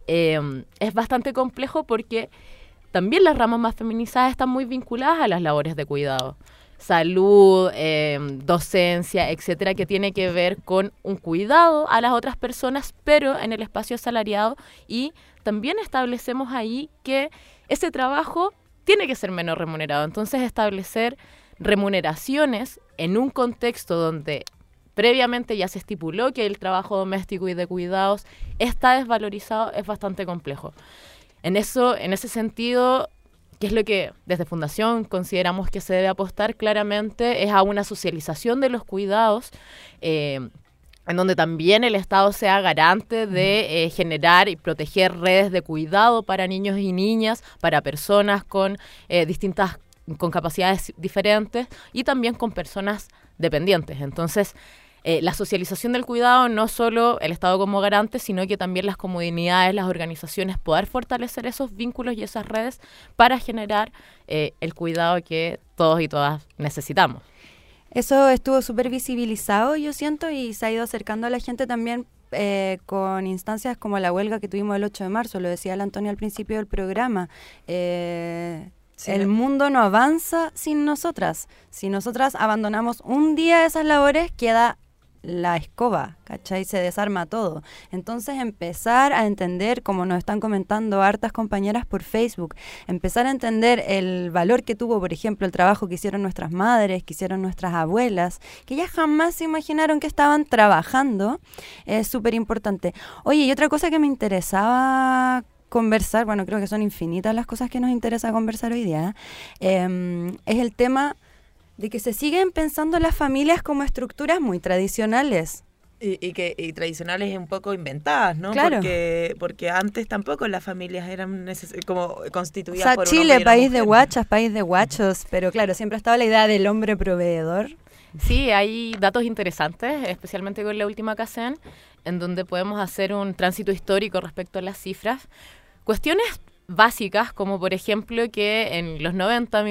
es bastante complejo porque también las ramas más feminizadas están muy vinculadas a las labores de cuidado. Salud, docencia, etcétera, que tiene que ver con un cuidado a las otras personas, pero en el espacio asalariado. Y también establecemos ahí que ese trabajo tiene que ser menos remunerado. Entonces, establecer remuneraciones en un contexto donde previamente ya se estipuló que el trabajo doméstico y de cuidados está desvalorizado es bastante complejo. En ese sentido, ¿qué es lo que desde Fundación consideramos que se debe apostar claramente? Es a una socialización de los cuidados, en donde también el Estado sea garante de generar y proteger redes de cuidado para niños y niñas, para personas con capacidades diferentes y también con personas dependientes. Entonces, la socialización del cuidado, no solo el Estado como garante, sino que también las comunidades, las organizaciones, poder fortalecer esos vínculos y esas redes para generar el cuidado que todos y todas necesitamos. Eso estuvo súper visibilizado, yo siento, y se ha ido acercando a la gente también con instancias como la huelga que tuvimos el 8 de marzo, lo decía la Antonia al principio del programa. El mundo no avanza sin nosotras. Si nosotras abandonamos un día esas labores, queda la escoba, ¿cachai? Se desarma todo. Entonces empezar a entender, como nos están comentando hartas compañeras por Facebook, empezar a entender el valor que tuvo, por ejemplo, el trabajo que hicieron nuestras madres, que hicieron nuestras abuelas, que ya jamás se imaginaron que estaban trabajando, es súper importante. Oye, y otra cosa que me interesaba conversar, bueno, creo que son infinitas las cosas que nos interesa conversar hoy día, es el tema de que se siguen pensando las familias como estructuras muy tradicionales. Y tradicionales un poco inventadas, ¿no? Claro. Porque antes tampoco las familias eran como constituidas, o sea, por un Chile, hombre y una país mujer. de guachas, país de guachos, pero claro, siempre ha estado la idea del hombre proveedor. Sí, hay datos interesantes, especialmente con la última CACEN, en donde podemos hacer un tránsito histórico respecto a las cifras. Cuestiones básicas, como por ejemplo que en los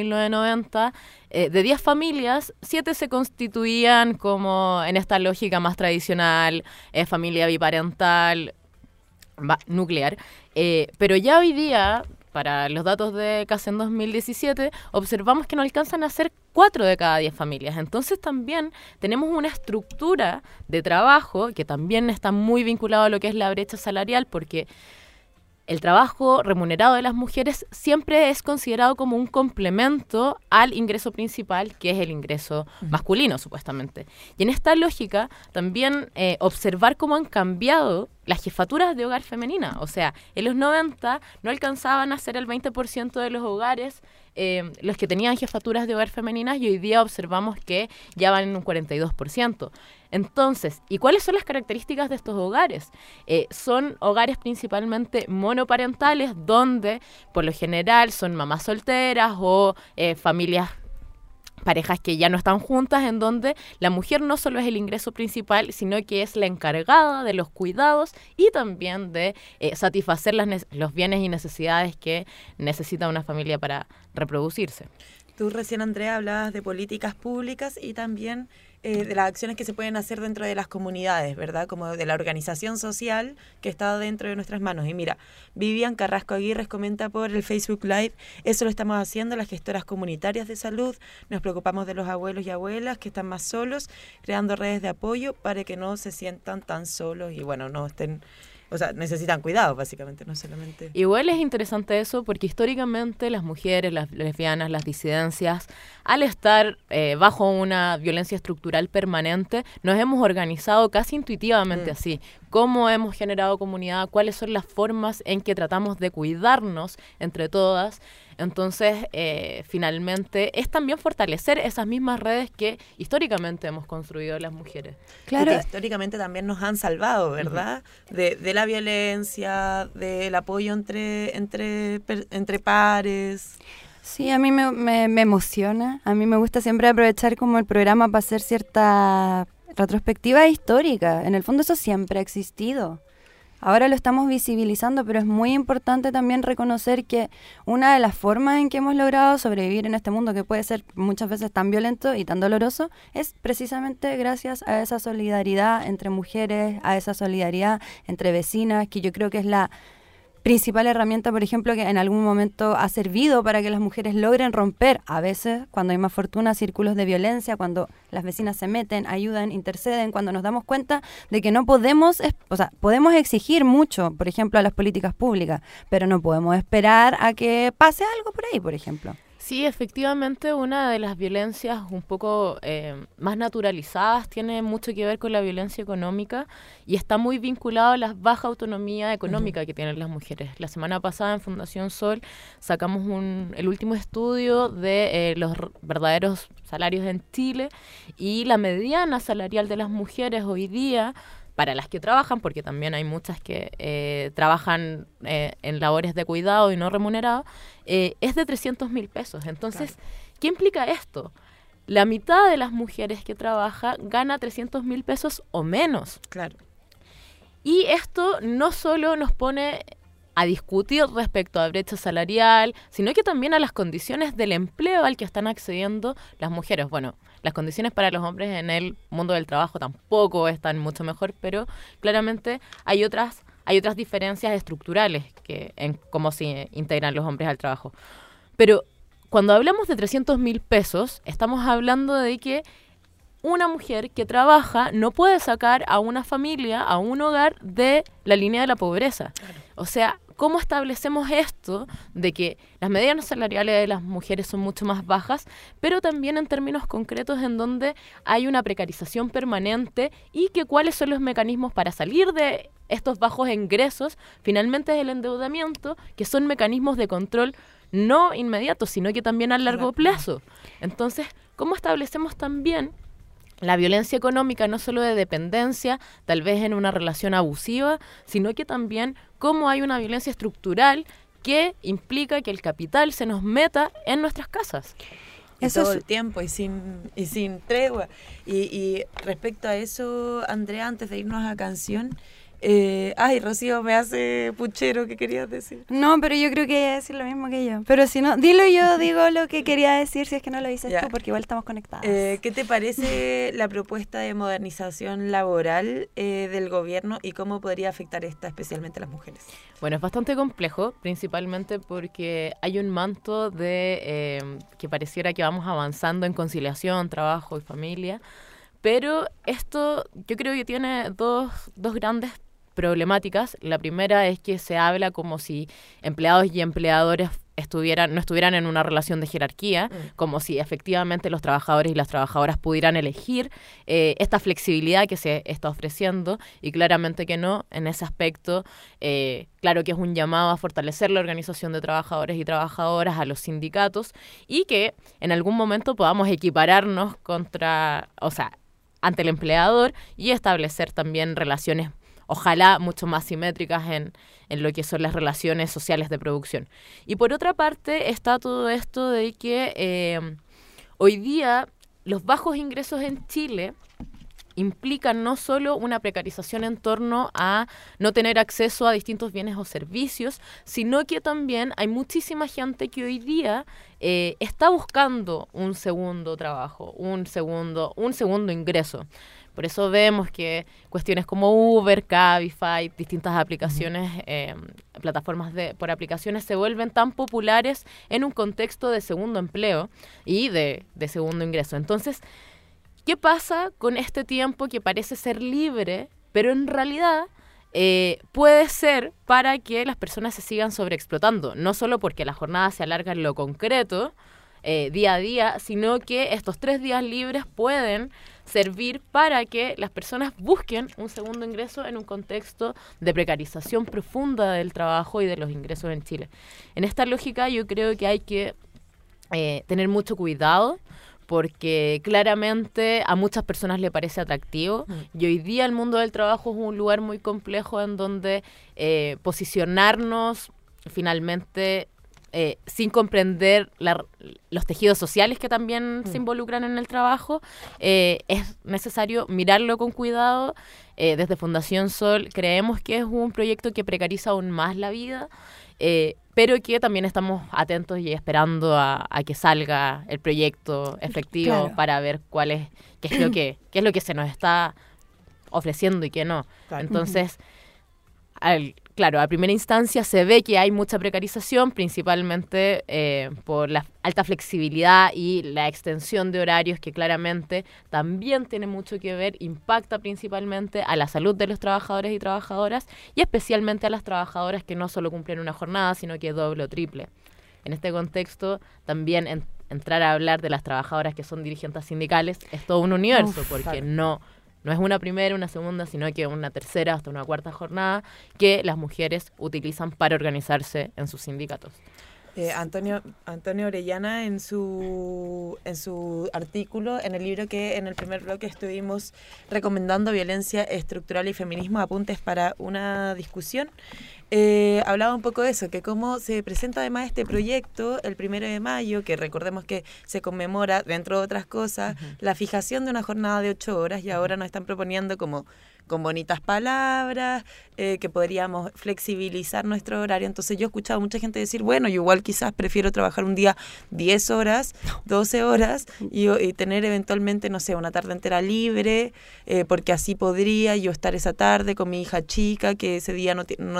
1990, de 10 familias, 7 se constituían como en esta lógica más tradicional, familia biparental, nuclear. Pero ya hoy día, para los datos de CACEN 2017, observamos que no alcanzan a ser 4 de cada 10 familias. Entonces también tenemos una estructura de trabajo que también está muy vinculado a lo que es la brecha salarial, porque el trabajo remunerado de las mujeres siempre es considerado como un complemento al ingreso principal, que es el ingreso masculino, supuestamente. Y en esta lógica, también observar cómo han cambiado las jefaturas de hogar femenina. O sea, en los 90 no alcanzaban a ser el 20% de los hogares los que tenían jefaturas de hogar femeninas, y hoy día observamos que ya van en un 42%. Entonces, ¿y cuáles son las características de estos hogares? Son hogares principalmente monoparentales, donde por lo general son mamás solteras o parejas que ya no están juntas, en donde la mujer no solo es el ingreso principal, sino que es la encargada de los cuidados y también de satisfacer los bienes y necesidades que necesita una familia para reproducirse. Tú recién, Andrea, hablabas de políticas públicas y también de las acciones que se pueden hacer dentro de las comunidades, ¿verdad? Como de la organización social que está dentro de nuestras manos. Y mira, Vivian Carrasco Aguirre comenta por el Facebook Live: eso lo estamos haciendo las gestoras comunitarias de salud, nos preocupamos de los abuelos y abuelas que están más solos, creando redes de apoyo para que no se sientan tan solos y bueno, no estén... O sea, necesitan cuidado, básicamente, no solamente... Igual es interesante eso porque históricamente las mujeres, las lesbianas, las disidencias, al estar bajo una violencia estructural permanente, nos hemos organizado casi intuitivamente así. ¿Cómo hemos generado comunidad? ¿Cuáles son las formas en que tratamos de cuidarnos entre todas? Entonces, finalmente, es también fortalecer esas mismas redes que históricamente hemos construido las mujeres. Claro. Y que históricamente también nos han salvado, ¿verdad? De la violencia, del apoyo entre pares. Sí, a mí me emociona. A mí me gusta siempre aprovechar como el programa para hacer cierta retrospectiva histórica. En el fondo eso siempre ha existido. Ahora lo estamos visibilizando, pero es muy importante también reconocer que una de las formas en que hemos logrado sobrevivir en este mundo, que puede ser muchas veces tan violento y tan doloroso, es precisamente gracias a esa solidaridad entre mujeres, a esa solidaridad entre vecinas, que yo creo que es la principal herramienta, por ejemplo, que en algún momento ha servido para que las mujeres logren romper, a veces, cuando hay más fortuna, círculos de violencia, cuando las vecinas se meten, ayudan, interceden, cuando nos damos cuenta de que no podemos, podemos exigir mucho, por ejemplo, a las políticas públicas, pero no podemos esperar a que pase algo por ahí, por ejemplo. Sí, efectivamente, una de las violencias un poco más naturalizadas tiene mucho que ver con la violencia económica y está muy vinculado a la baja autonomía económica que tienen las mujeres. La semana pasada en Fundación Sol sacamos el último estudio de los verdaderos salarios en Chile, y la mediana salarial de las mujeres hoy día, para las que trabajan, porque también hay muchas que trabajan en labores de cuidado y no remunerado, es de 300.000 pesos. Entonces, claro, ¿qué implica esto? la mitad de las mujeres que trabaja gana 300.000 pesos o menos. Claro. Y esto no solo nos pone a discutir respecto a brecha salarial, sino que también a las condiciones del empleo al que están accediendo las mujeres. Bueno, las condiciones para los hombres en el mundo del trabajo tampoco están mucho mejor, pero claramente hay otras diferencias estructurales en cómo se integran los hombres al trabajo. Pero cuando hablamos de 300.000 pesos, estamos hablando de que una mujer que trabaja no puede sacar a una familia, a un hogar, de la línea de la pobreza. Claro. O sea, ¿cómo establecemos esto de que las medianas salariales de las mujeres son mucho más bajas, pero también en términos concretos en donde hay una precarización permanente y que cuáles son los mecanismos para salir de estos bajos ingresos? Finalmente es el endeudamiento, que son mecanismos de control no inmediatos, sino que también a largo plazo. Entonces, ¿cómo establecemos también la violencia económica, no solo de dependencia, tal vez en una relación abusiva, sino que también cómo hay una violencia estructural que implica que el capital se nos meta en nuestras casas? Eso todo el tiempo y sin tregua. Y respecto a eso, Andrea, antes de irnos a canción, Rocío me hace puchero, ¿qué querías decir? No, pero yo creo que iba a decir lo mismo que yo. Pero si no, dilo y yo digo lo que quería decir, si es que no lo dices tú, porque igual estamos conectadas. ¿Qué te parece la propuesta de modernización laboral del gobierno y cómo podría afectar esta especialmente a las mujeres? Bueno, es bastante complejo, principalmente porque hay un manto de que pareciera que vamos avanzando en conciliación, trabajo y familia, pero esto yo creo que tiene dos grandes problemáticas. La primera es que se habla como si empleados y empleadores no estuvieran en una relación de jerarquía, como si efectivamente los trabajadores y las trabajadoras pudieran elegir esta flexibilidad que se está ofreciendo, y claramente que no. En ese aspecto, claro que es un llamado a fortalecer la organización de trabajadores y trabajadoras, a los sindicatos, y que en algún momento podamos equipararnos ante el empleador y establecer también relaciones ojalá mucho más simétricas en lo que son las relaciones sociales de producción. Y por otra parte está todo esto de que hoy día los bajos ingresos en Chile implican no solo una precarización en torno a no tener acceso a distintos bienes o servicios, sino que también hay muchísima gente que hoy día está buscando un segundo trabajo, un segundo ingreso. Por eso vemos que cuestiones como Uber, Cabify, distintas aplicaciones, plataformas por aplicaciones se vuelven tan populares en un contexto de segundo empleo y de segundo ingreso. Entonces, ¿qué pasa con este tiempo que parece ser libre, pero en realidad puede ser para que las personas se sigan sobreexplotando? No solo porque la jornada se alarga en lo concreto, día a día, sino que estos 3 días libres pueden servir para que las personas busquen un segundo ingreso en un contexto de precarización profunda del trabajo y de los ingresos en Chile. En esta lógica yo creo que hay que tener mucho cuidado, porque claramente a muchas personas le parece atractivo, y hoy día el mundo del trabajo es un lugar muy complejo en donde posicionarnos finalmente sin comprender los tejidos sociales que también se involucran en el trabajo, es necesario mirarlo con cuidado. Desde Fundación Sol creemos que es un proyecto que precariza aún más la vida, pero que también estamos atentos y esperando a que salga el proyecto efectivo, claro, para ver qué es lo que se nos está ofreciendo y qué no. Claro. Entonces, claro, a primera instancia se ve que hay mucha precarización, principalmente por la alta flexibilidad y la extensión de horarios, que claramente también tiene mucho que ver, impacta principalmente a la salud de los trabajadores y trabajadoras, y especialmente a las trabajadoras que no solo cumplen una jornada, sino que doble o triple. En este contexto, también entrar a hablar de las trabajadoras que son dirigentes sindicales es todo un universo, porque claro, no es una primera, una segunda, sino que una tercera hasta una cuarta jornada que las mujeres utilizan para organizarse en sus sindicatos. Antonio Orellana en su artículo, en el libro que en el primer bloque estuvimos recomendando, Violencia Estructural y Feminismo, apuntes para una discusión, hablaba un poco de eso, que cómo se presenta además este proyecto el 1 de mayo, que recordemos que se conmemora, dentro de otras cosas, la fijación de una jornada de 8 horas, y ahora nos están proponiendo como con bonitas palabras, que podríamos flexibilizar nuestro horario. Entonces yo he escuchado a mucha gente decir, bueno, yo igual quizás prefiero trabajar un día 10 horas, 12 horas y tener eventualmente, no sé, una tarde entera libre, porque así podría yo estar esa tarde con mi hija chica, que ese día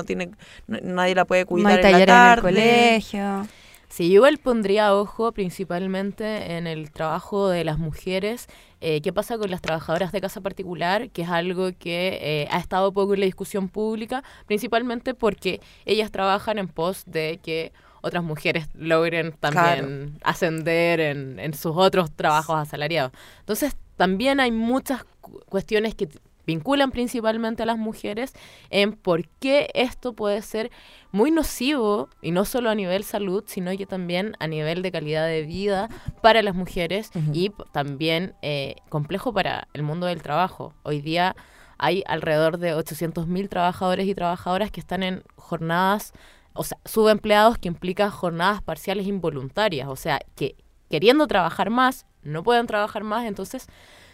nadie la puede cuidar en la tarde. En el colegio. Sí, yo igual pondría ojo principalmente en el trabajo de las mujeres. ¿Qué pasa con las trabajadoras de casa particular? Que es algo que ha estado poco en la discusión pública, principalmente porque ellas trabajan en pos de que otras mujeres logren también ascender en sus otros trabajos asalariados. Entonces, también hay muchas cuestiones que vinculan principalmente a las mujeres en por qué esto puede ser muy nocivo, y no solo a nivel salud, sino que también a nivel de calidad de vida para las mujeres y también complejo para el mundo del trabajo. Hoy día hay alrededor de 800.000 trabajadores y trabajadoras que están en jornadas, o sea, subempleados, que implica jornadas parciales involuntarias, o sea, que queriendo trabajar más, no pueden trabajar más. Entonces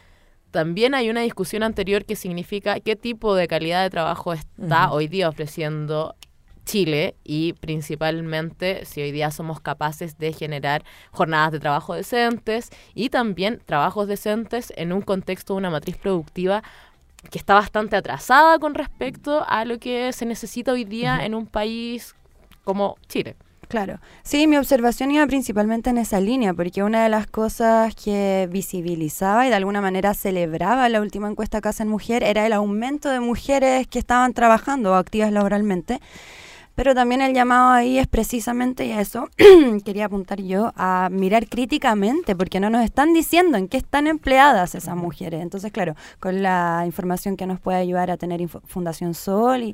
también hay una discusión anterior que significa qué tipo de calidad de trabajo está hoy día ofreciendo Chile, y principalmente si hoy día somos capaces de generar jornadas de trabajo decentes y también trabajos decentes en un contexto de una matriz productiva que está bastante atrasada con respecto a lo que se necesita hoy día en un país como Chile. Claro. Sí, mi observación iba principalmente en esa línea, porque una de las cosas que visibilizaba y de alguna manera celebraba la última encuesta Casa en Mujer era el aumento de mujeres que estaban trabajando o activas laboralmente. Pero también el llamado ahí es precisamente, y a eso quería apuntar yo, a mirar críticamente, porque no nos están diciendo en qué están empleadas esas mujeres. Entonces, claro, con la información que nos puede ayudar a tener Fundación Sol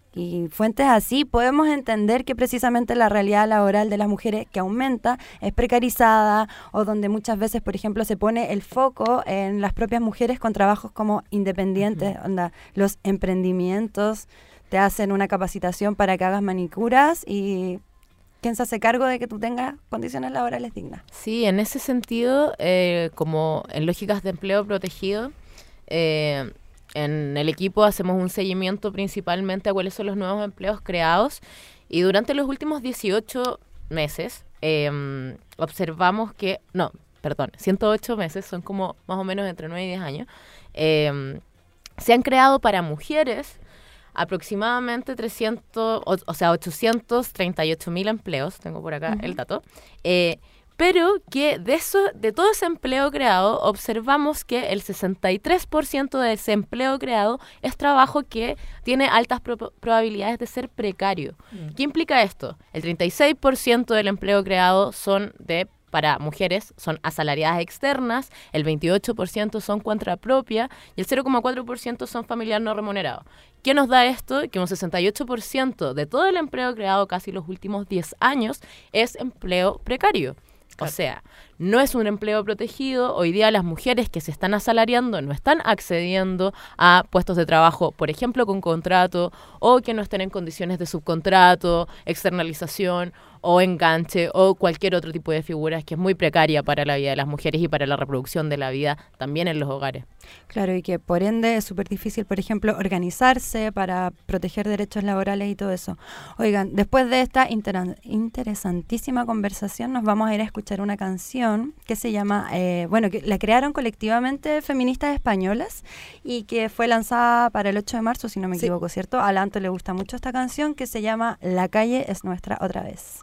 y fuentes así, podemos entender que precisamente la realidad laboral de las mujeres que aumenta es precarizada, o donde muchas veces, por ejemplo, se pone el foco en las propias mujeres con trabajos como independientes, los emprendimientos. Te hacen una capacitación para que hagas manicuras y ¿quién se hace cargo de que tú tengas condiciones laborales dignas? Sí, en ese sentido, como en lógicas de empleo protegido, en el equipo hacemos un seguimiento principalmente a cuáles son los nuevos empleos creados, y durante los últimos 18 meses observamos que, 108 meses, son como más o menos entre 9 y 10 años, se han creado para mujeres aproximadamente 838.000 empleos, tengo por acá el dato, pero que de todo ese empleo creado, observamos que el 63% de ese empleo creado es trabajo que tiene altas probabilidades de ser precario. ¿Qué implica esto? El 36% del empleo creado para mujeres son asalariadas externas, el 28% son cuenta propia y el 0,4% son familiar no remunerado. ¿Qué nos da esto? Que un 68% de todo el empleo creado casi los últimos 10 años es empleo precario. Claro. O sea, no es un empleo protegido. Hoy día las mujeres que se están asalariando no están accediendo a puestos de trabajo, por ejemplo, con contrato, o que no estén en condiciones de subcontrato, externalización o enganche o cualquier otro tipo de figuras que es muy precaria para la vida de las mujeres y para la reproducción de la vida también en los hogares. Claro, y que por ende es súper difícil, por ejemplo, organizarse para proteger derechos laborales y todo eso. Oigan, después de esta interesantísima conversación nos vamos a ir a escuchar una canción que se llama, que la crearon colectivamente feministas españolas y que fue lanzada para el 8 de marzo, si no me equivoco, ¿cierto? A la Anto le gusta mucho esta canción que se llama La calle es nuestra otra vez.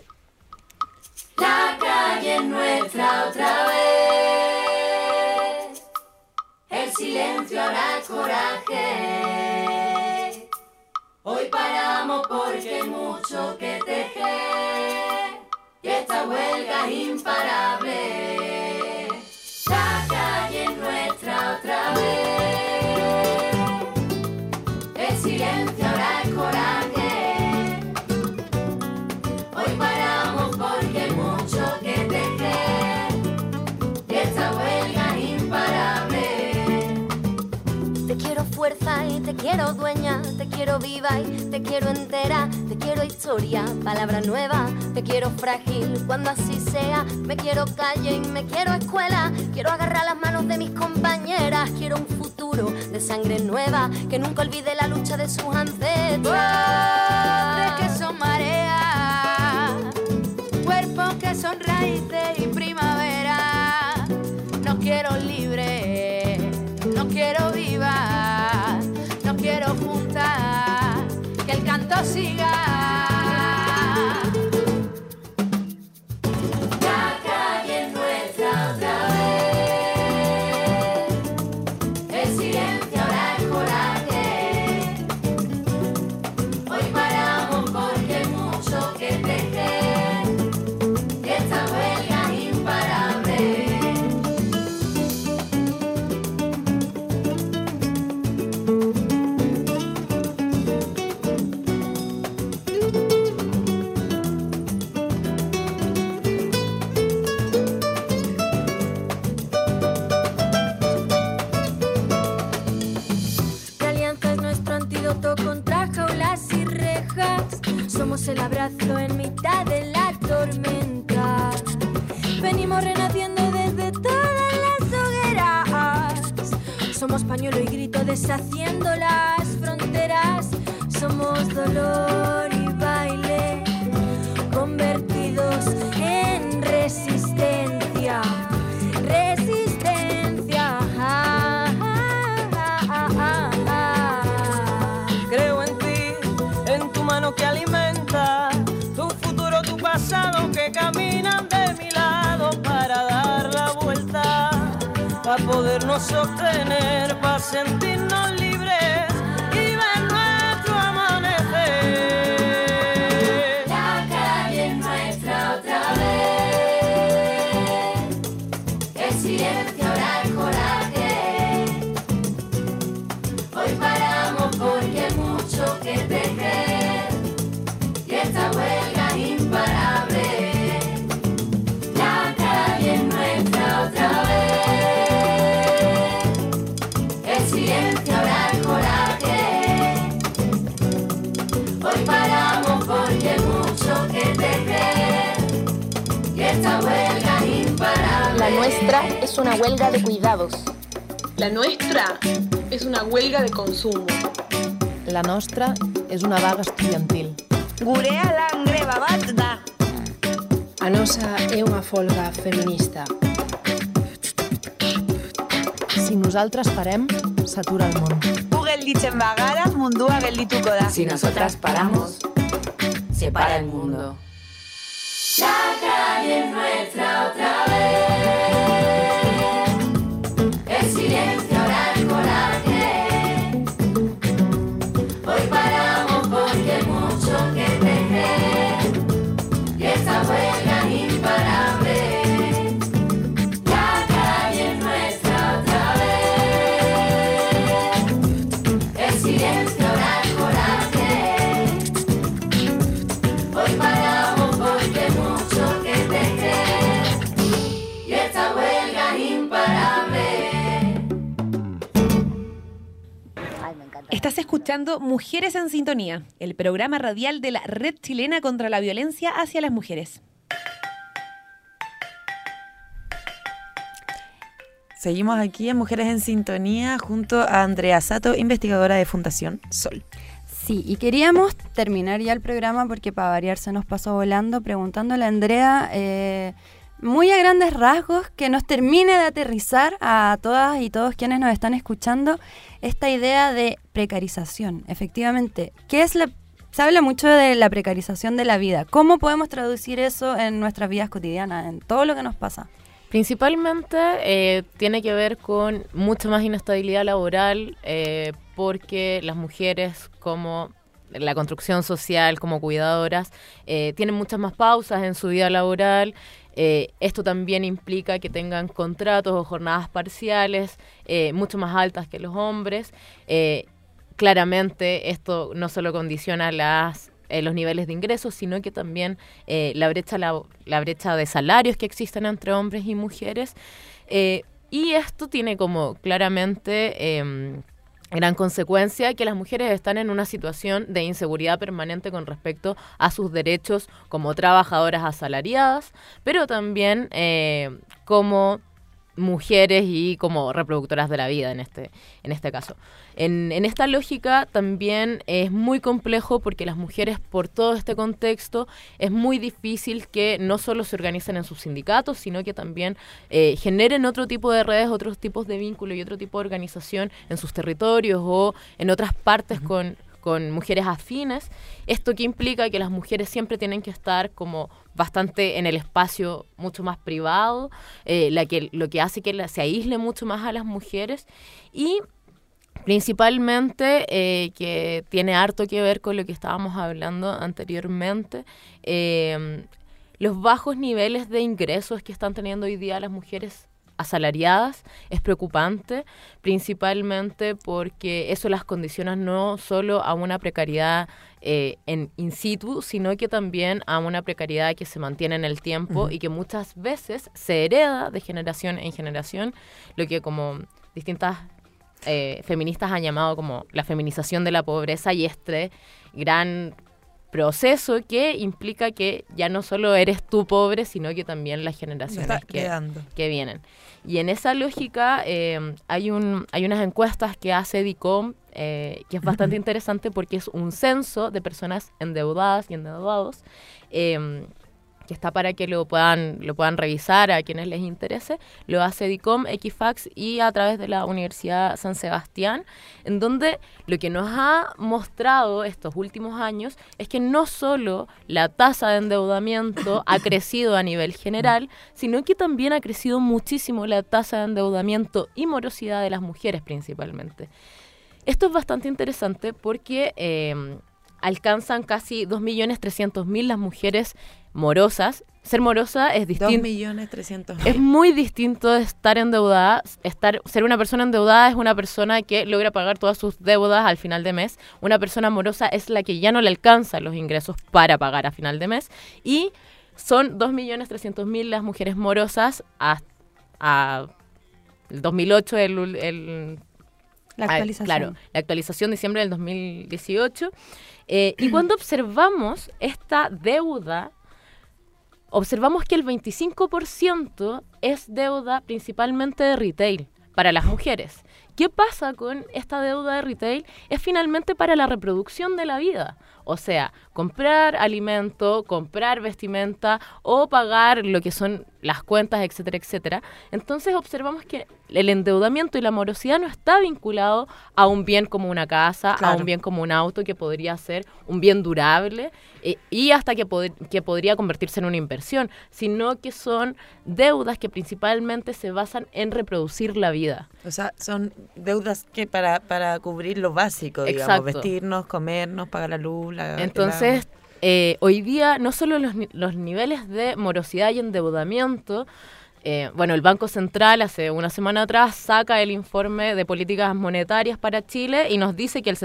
La calle es nuestra otra vez, el silencio hará coraje. Hoy paramos porque hay mucho que tejer y esta huelga es imparable. La calle es nuestra otra vez, el silencio hará coraje. Hoy paramos quiero dueña, te quiero viva y te quiero entera, te quiero historia, palabra nueva, te quiero frágil cuando así sea, me quiero calle y me quiero escuela, quiero agarrar las manos de mis compañeras, quiero un futuro de sangre nueva, que nunca olvide la lucha de sus ancestras. Que son marea, cuerpos que son raíces y primavera. No quiero libre, no quiero viva, no quiero juntar, que el canto siga. La calle es nuestra otra vez, el silencio ahora es coraje. Hoy paramos porque hay mucho que tejer, y esta huelga es imparable. La alianza es nuestro antídoto contra jaulas y rejas. Somos el abrazo en mitad de la tormenta. Venimos renaciendo desde todas las hogueras. Somos pañuelo y grito deshaciendo las fronteras. Somos dolor y baile convertidos en resistencia. Resistencia. Creo en ti, en tu mano que alimenta, tu futuro, tu pasado que caminan de mi lado para dar la vuelta, para podernos sostener, para sentirnos libres y ver nuestro amanecer. La calle es nuestra otra vez, el silencio ahora es coraje. Hoy paramos porque hay mucho que tejer, y esta huelga es imparable. La calle es nuestra otra vez, el silencio ahora es coraje. Hoy paramos porque hay mucho que tejer, y esta huelga es imparable. La nuestra es una huelga de cuidados. La nuestra és una huelga de consumo. La nostra és una vaga estudiantil. Gurea l'angreba bat da. A nosa é unha folga feminista. Si nosaltres parem, s'atura el món. Gu gelditzen bagara, mundua geldituko da. Si nosotras paramos, se para el mundo. La calle es nuestra otra vez, el silencio ahora es coraje. Hoy paramos porque hay mucho que tejer, y esta huelga es imparable. La calle es nuestra otra vez, el silencio ahora es coraje. Hoy paramos porque hay mucho que tejer, y esta huelga es imparable. Estás escuchando Mujeres en Sintonía, el programa radial de la Red Chilena contra la Violencia hacia las Mujeres. Seguimos aquí en Mujeres en Sintonía junto a Andrea Sato, investigadora de Fundación Sol. Sí, y queríamos terminar ya el programa porque para variar se nos pasó volando, preguntándole a Andrea, muy a grandes rasgos, que nos termine de aterrizar a todas y todos quienes nos están escuchando esta idea de precarización. Efectivamente, ¿qué es se habla mucho de la precarización de la vida? ¿Cómo podemos traducir eso en nuestras vidas cotidianas, en todo lo que nos pasa? Principalmente tiene que ver con mucha más inestabilidad laboral, porque las mujeres, como la construcción social, como cuidadoras, tienen muchas más pausas en su vida laboral. Esto también implica que tengan contratos o jornadas parciales mucho más altas que los hombres. Claramente esto no solo condiciona los niveles de ingresos, sino que también la brecha de salarios que existen entre hombres y mujeres. Y esto tiene como claramente gran consecuencia que las mujeres están en una situación de inseguridad permanente con respecto a sus derechos como trabajadoras asalariadas, pero también como mujeres y como reproductoras de la vida en este caso. En esta lógica también es muy complejo porque las mujeres, por todo este contexto, es muy difícil que no solo se organicen en sus sindicatos, sino que también generen otro tipo de redes, otros tipos de vínculos y otro tipo de organización en sus territorios o en otras partes con mujeres afines. Esto que implica que las mujeres siempre tienen que estar como bastante en el espacio mucho más privado, lo que hace que se aísle mucho más a las mujeres y principalmente que tiene harto que ver con lo que estábamos hablando anteriormente, los bajos niveles de ingresos que están teniendo hoy día las mujeres asalariadas es preocupante, principalmente porque eso las condiciona no solo a una precariedad in situ, sino que también a una precariedad que se mantiene en el tiempo y que muchas veces se hereda de generación en generación, lo que como distintas feministas han llamado como la feminización de la pobreza y este gran proceso que implica que ya no solo eres tú pobre, sino que también las generaciones que vienen. Y en esa lógica hay unas encuestas que hace DICOM que es bastante interesante porque es un censo de personas endeudadas y endeudados que está para que lo puedan revisar a quienes les interese. Lo hace DICOM, Equifax y a través de la Universidad San Sebastián, en donde lo que nos ha mostrado estos últimos años es que no solo la tasa de endeudamiento ha crecido a nivel general, sino que también ha crecido muchísimo la tasa de endeudamiento y morosidad de las mujeres principalmente. Esto es bastante interesante porque alcanzan casi 2.300.000 las mujeres morosas. Ser morosa es distinto. 2.300.000. Es muy distinto de estar endeudada. Ser una persona endeudada es una persona que logra pagar todas sus deudas al final de mes. Una persona morosa es la que ya no le alcanza los ingresos para pagar a final de mes. Y son 2.300.000 las mujeres morosas a el 2008, la actualización. Claro, la actualización de diciembre del 2018. Y cuando observamos esta deuda, observamos que el 25% es deuda principalmente de retail para las mujeres. ¿Qué pasa con esta deuda de retail? Es finalmente para la reproducción de la vida. O sea, comprar alimento, comprar vestimenta o pagar lo que son las cuentas, etcétera, etcétera. Entonces observamos que el endeudamiento y la morosidad no está vinculado a un bien como una casa, a un bien como un auto, que podría ser un bien durable y hasta que podría convertirse en una inversión, sino que son deudas que principalmente se basan en reproducir la vida. O sea, son deudas que para cubrir lo básico, digamos, exacto, vestirnos, comernos, pagar la luz, Entonces, hoy día no solo los niveles de morosidad y endeudamiento, bueno, el Banco Central hace una semana atrás saca el informe de políticas monetarias para Chile y nos dice que el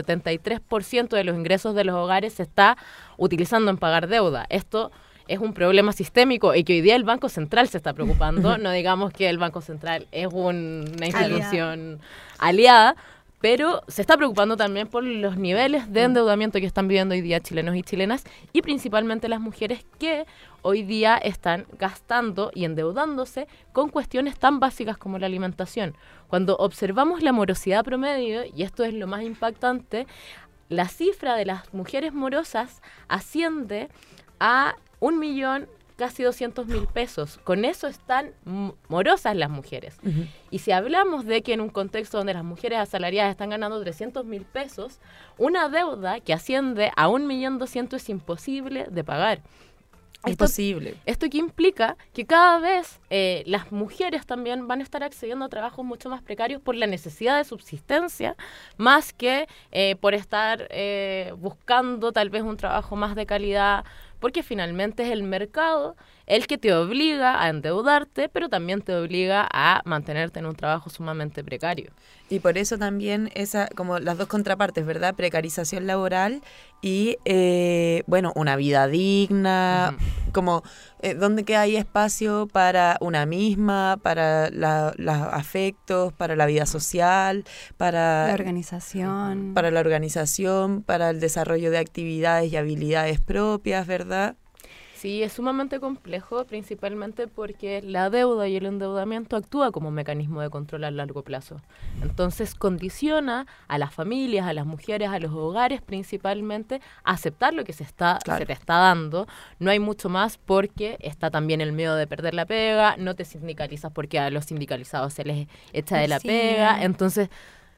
73% de los ingresos de los hogares se está utilizando en pagar deuda. Esto es un problema sistémico y que hoy día el Banco Central se está preocupando. No digamos que el Banco Central es una institución aliada, pero se está preocupando también por los niveles de endeudamiento que están viviendo hoy día chilenos y chilenas y principalmente las mujeres que hoy día están gastando y endeudándose con cuestiones tan básicas como la alimentación. Cuando observamos la morosidad promedio, y esto es lo más impactante, la cifra de las mujeres morosas asciende a 1.000.000, casi 200.000 pesos. Con eso están morosas las mujeres. Uh-huh. Y si hablamos de que en un contexto donde las mujeres asalariadas están ganando 300.000 pesos, una deuda que asciende a 1.200.000 es imposible de pagar. Imposible. Esto que implica que cada vez las mujeres también van a estar accediendo a trabajos mucho más precarios por la necesidad de subsistencia, más que por estar buscando tal vez un trabajo más de calidad, porque finalmente es el mercado el que te obliga a endeudarte, pero también te obliga a mantenerte en un trabajo sumamente precario. Y por eso también como las dos contrapartes, ¿verdad? Precarización laboral y, bueno, una vida digna, como dónde queda ahí espacio para una misma, para los afectos, para la vida social, para la organización, para el desarrollo de actividades y habilidades propias, ¿verdad? Sí, es sumamente complejo, principalmente porque la deuda y el endeudamiento actúa como un mecanismo de control a largo plazo. Entonces condiciona a las familias, a las mujeres, a los hogares principalmente, a aceptar lo que se te está dando. No hay mucho más porque está también el miedo de perder la pega, no te sindicalizas porque a los sindicalizados se les echa de la pega. Entonces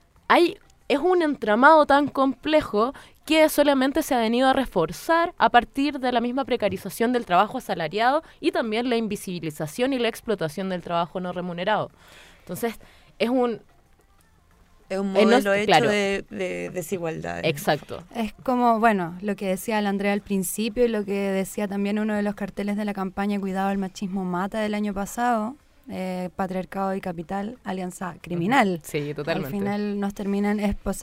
es un entramado tan complejo que solamente se ha venido a reforzar a partir de la misma precarización del trabajo asalariado y también la invisibilización y la explotación del trabajo no remunerado. Entonces, es un modelo hecho de desigualdad. Exacto. Es como, bueno, lo que decía la Andrea al principio y lo que decía también uno de los carteles de la campaña Cuidado, el machismo mata del año pasado. Patriarcado y capital, alianza criminal. Sí, totalmente. Al final nos terminan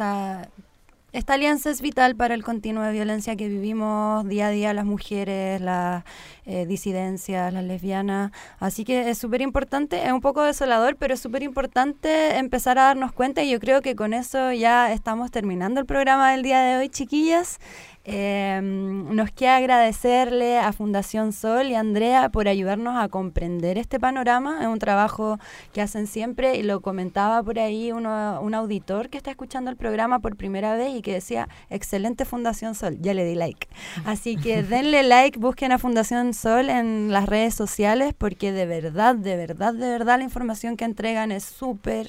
esta alianza es vital para el continuo de violencia que vivimos día a día las mujeres, las disidencias, las lesbianas. Así que es súper importante, es un poco desolador, pero es súper importante empezar a darnos cuenta y yo creo que con eso ya estamos terminando el programa del día de hoy, chiquillas. Nos queda agradecerle a Fundación Sol y a Andrea por ayudarnos a comprender este panorama. Es un trabajo que hacen siempre y lo comentaba por ahí un auditor que está escuchando el programa por primera vez y que decía, excelente Fundación Sol, ya le di like. Así que denle like, busquen a Fundación Sol en las redes sociales porque de verdad la información que entregan es súper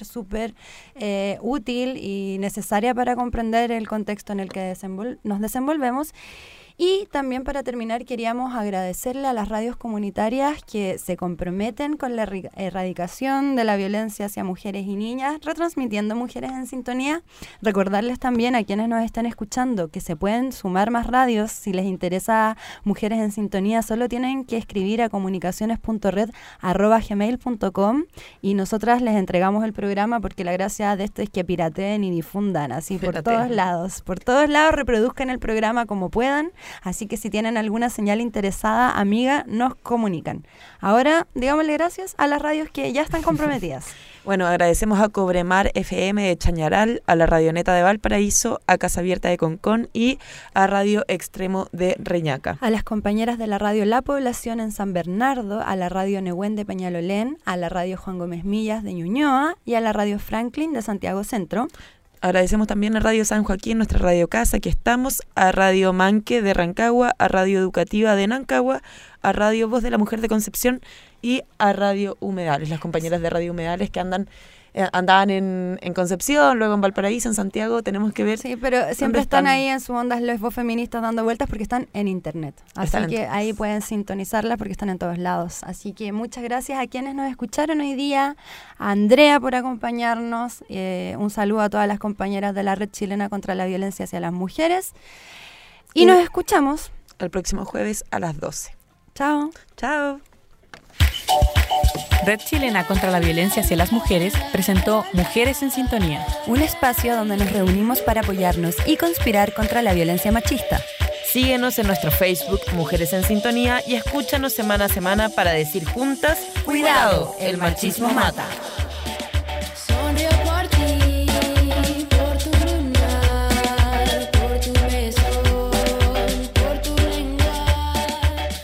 útil y necesaria para comprender el contexto en el que nos desenvolvemos. Y también para terminar queríamos agradecerle a las radios comunitarias que se comprometen con la erradicación de la violencia hacia mujeres y niñas, retransmitiendo Mujeres en Sintonía. Recordarles también a quienes nos están escuchando que se pueden sumar más radios. Si les interesa Mujeres en Sintonía, solo tienen que escribir a comunicaciones.red@gmail.com y nosotras les entregamos el programa porque la gracia de esto es que pirateen y difundan así por todos lados. Por todos lados reproduzcan el programa como puedan. Así que si tienen alguna señal interesada, amiga, nos comunican. Ahora, digámosle gracias a las radios que ya están comprometidas. Bueno, agradecemos a Cobremar FM de Chañaral, a la Radioneta de Valparaíso, a Casa Abierta de Concón y a Radio Extremo de Reñaca. A las compañeras de la radio La Población en San Bernardo, a la Radio Nehuen de Peñalolén, a la Radio Juan Gómez Millas de Ñuñoa y a la Radio Franklin de Santiago Centro. Agradecemos también a Radio San Joaquín, nuestra radio casa, que estamos, a Radio Manque de Rancagua, a Radio Educativa de Nancagua, a Radio Voz de la Mujer de Concepción y a Radio Humedales, las compañeras de Radio Humedales que andaban en Concepción, luego en Valparaíso, en Santiago, tenemos que ver. Sí, pero siempre están ahí en su onda lesbos feministas dando vueltas porque están en internet. Así que ahí pueden sintonizarlas porque están en todos lados. Así que muchas gracias a quienes nos escucharon hoy día, a Andrea por acompañarnos, un saludo a todas las compañeras de la Red Chilena contra la Violencia hacia las Mujeres y nos escuchamos el próximo jueves a las 12. Chao. Chao. Red Chilena contra la Violencia hacia las Mujeres presentó Mujeres en Sintonía, un espacio donde nos reunimos para apoyarnos y conspirar contra la violencia machista. Síguenos en nuestro Facebook Mujeres en Sintonía y escúchanos semana a semana para decir juntas, cuidado, el machismo mata.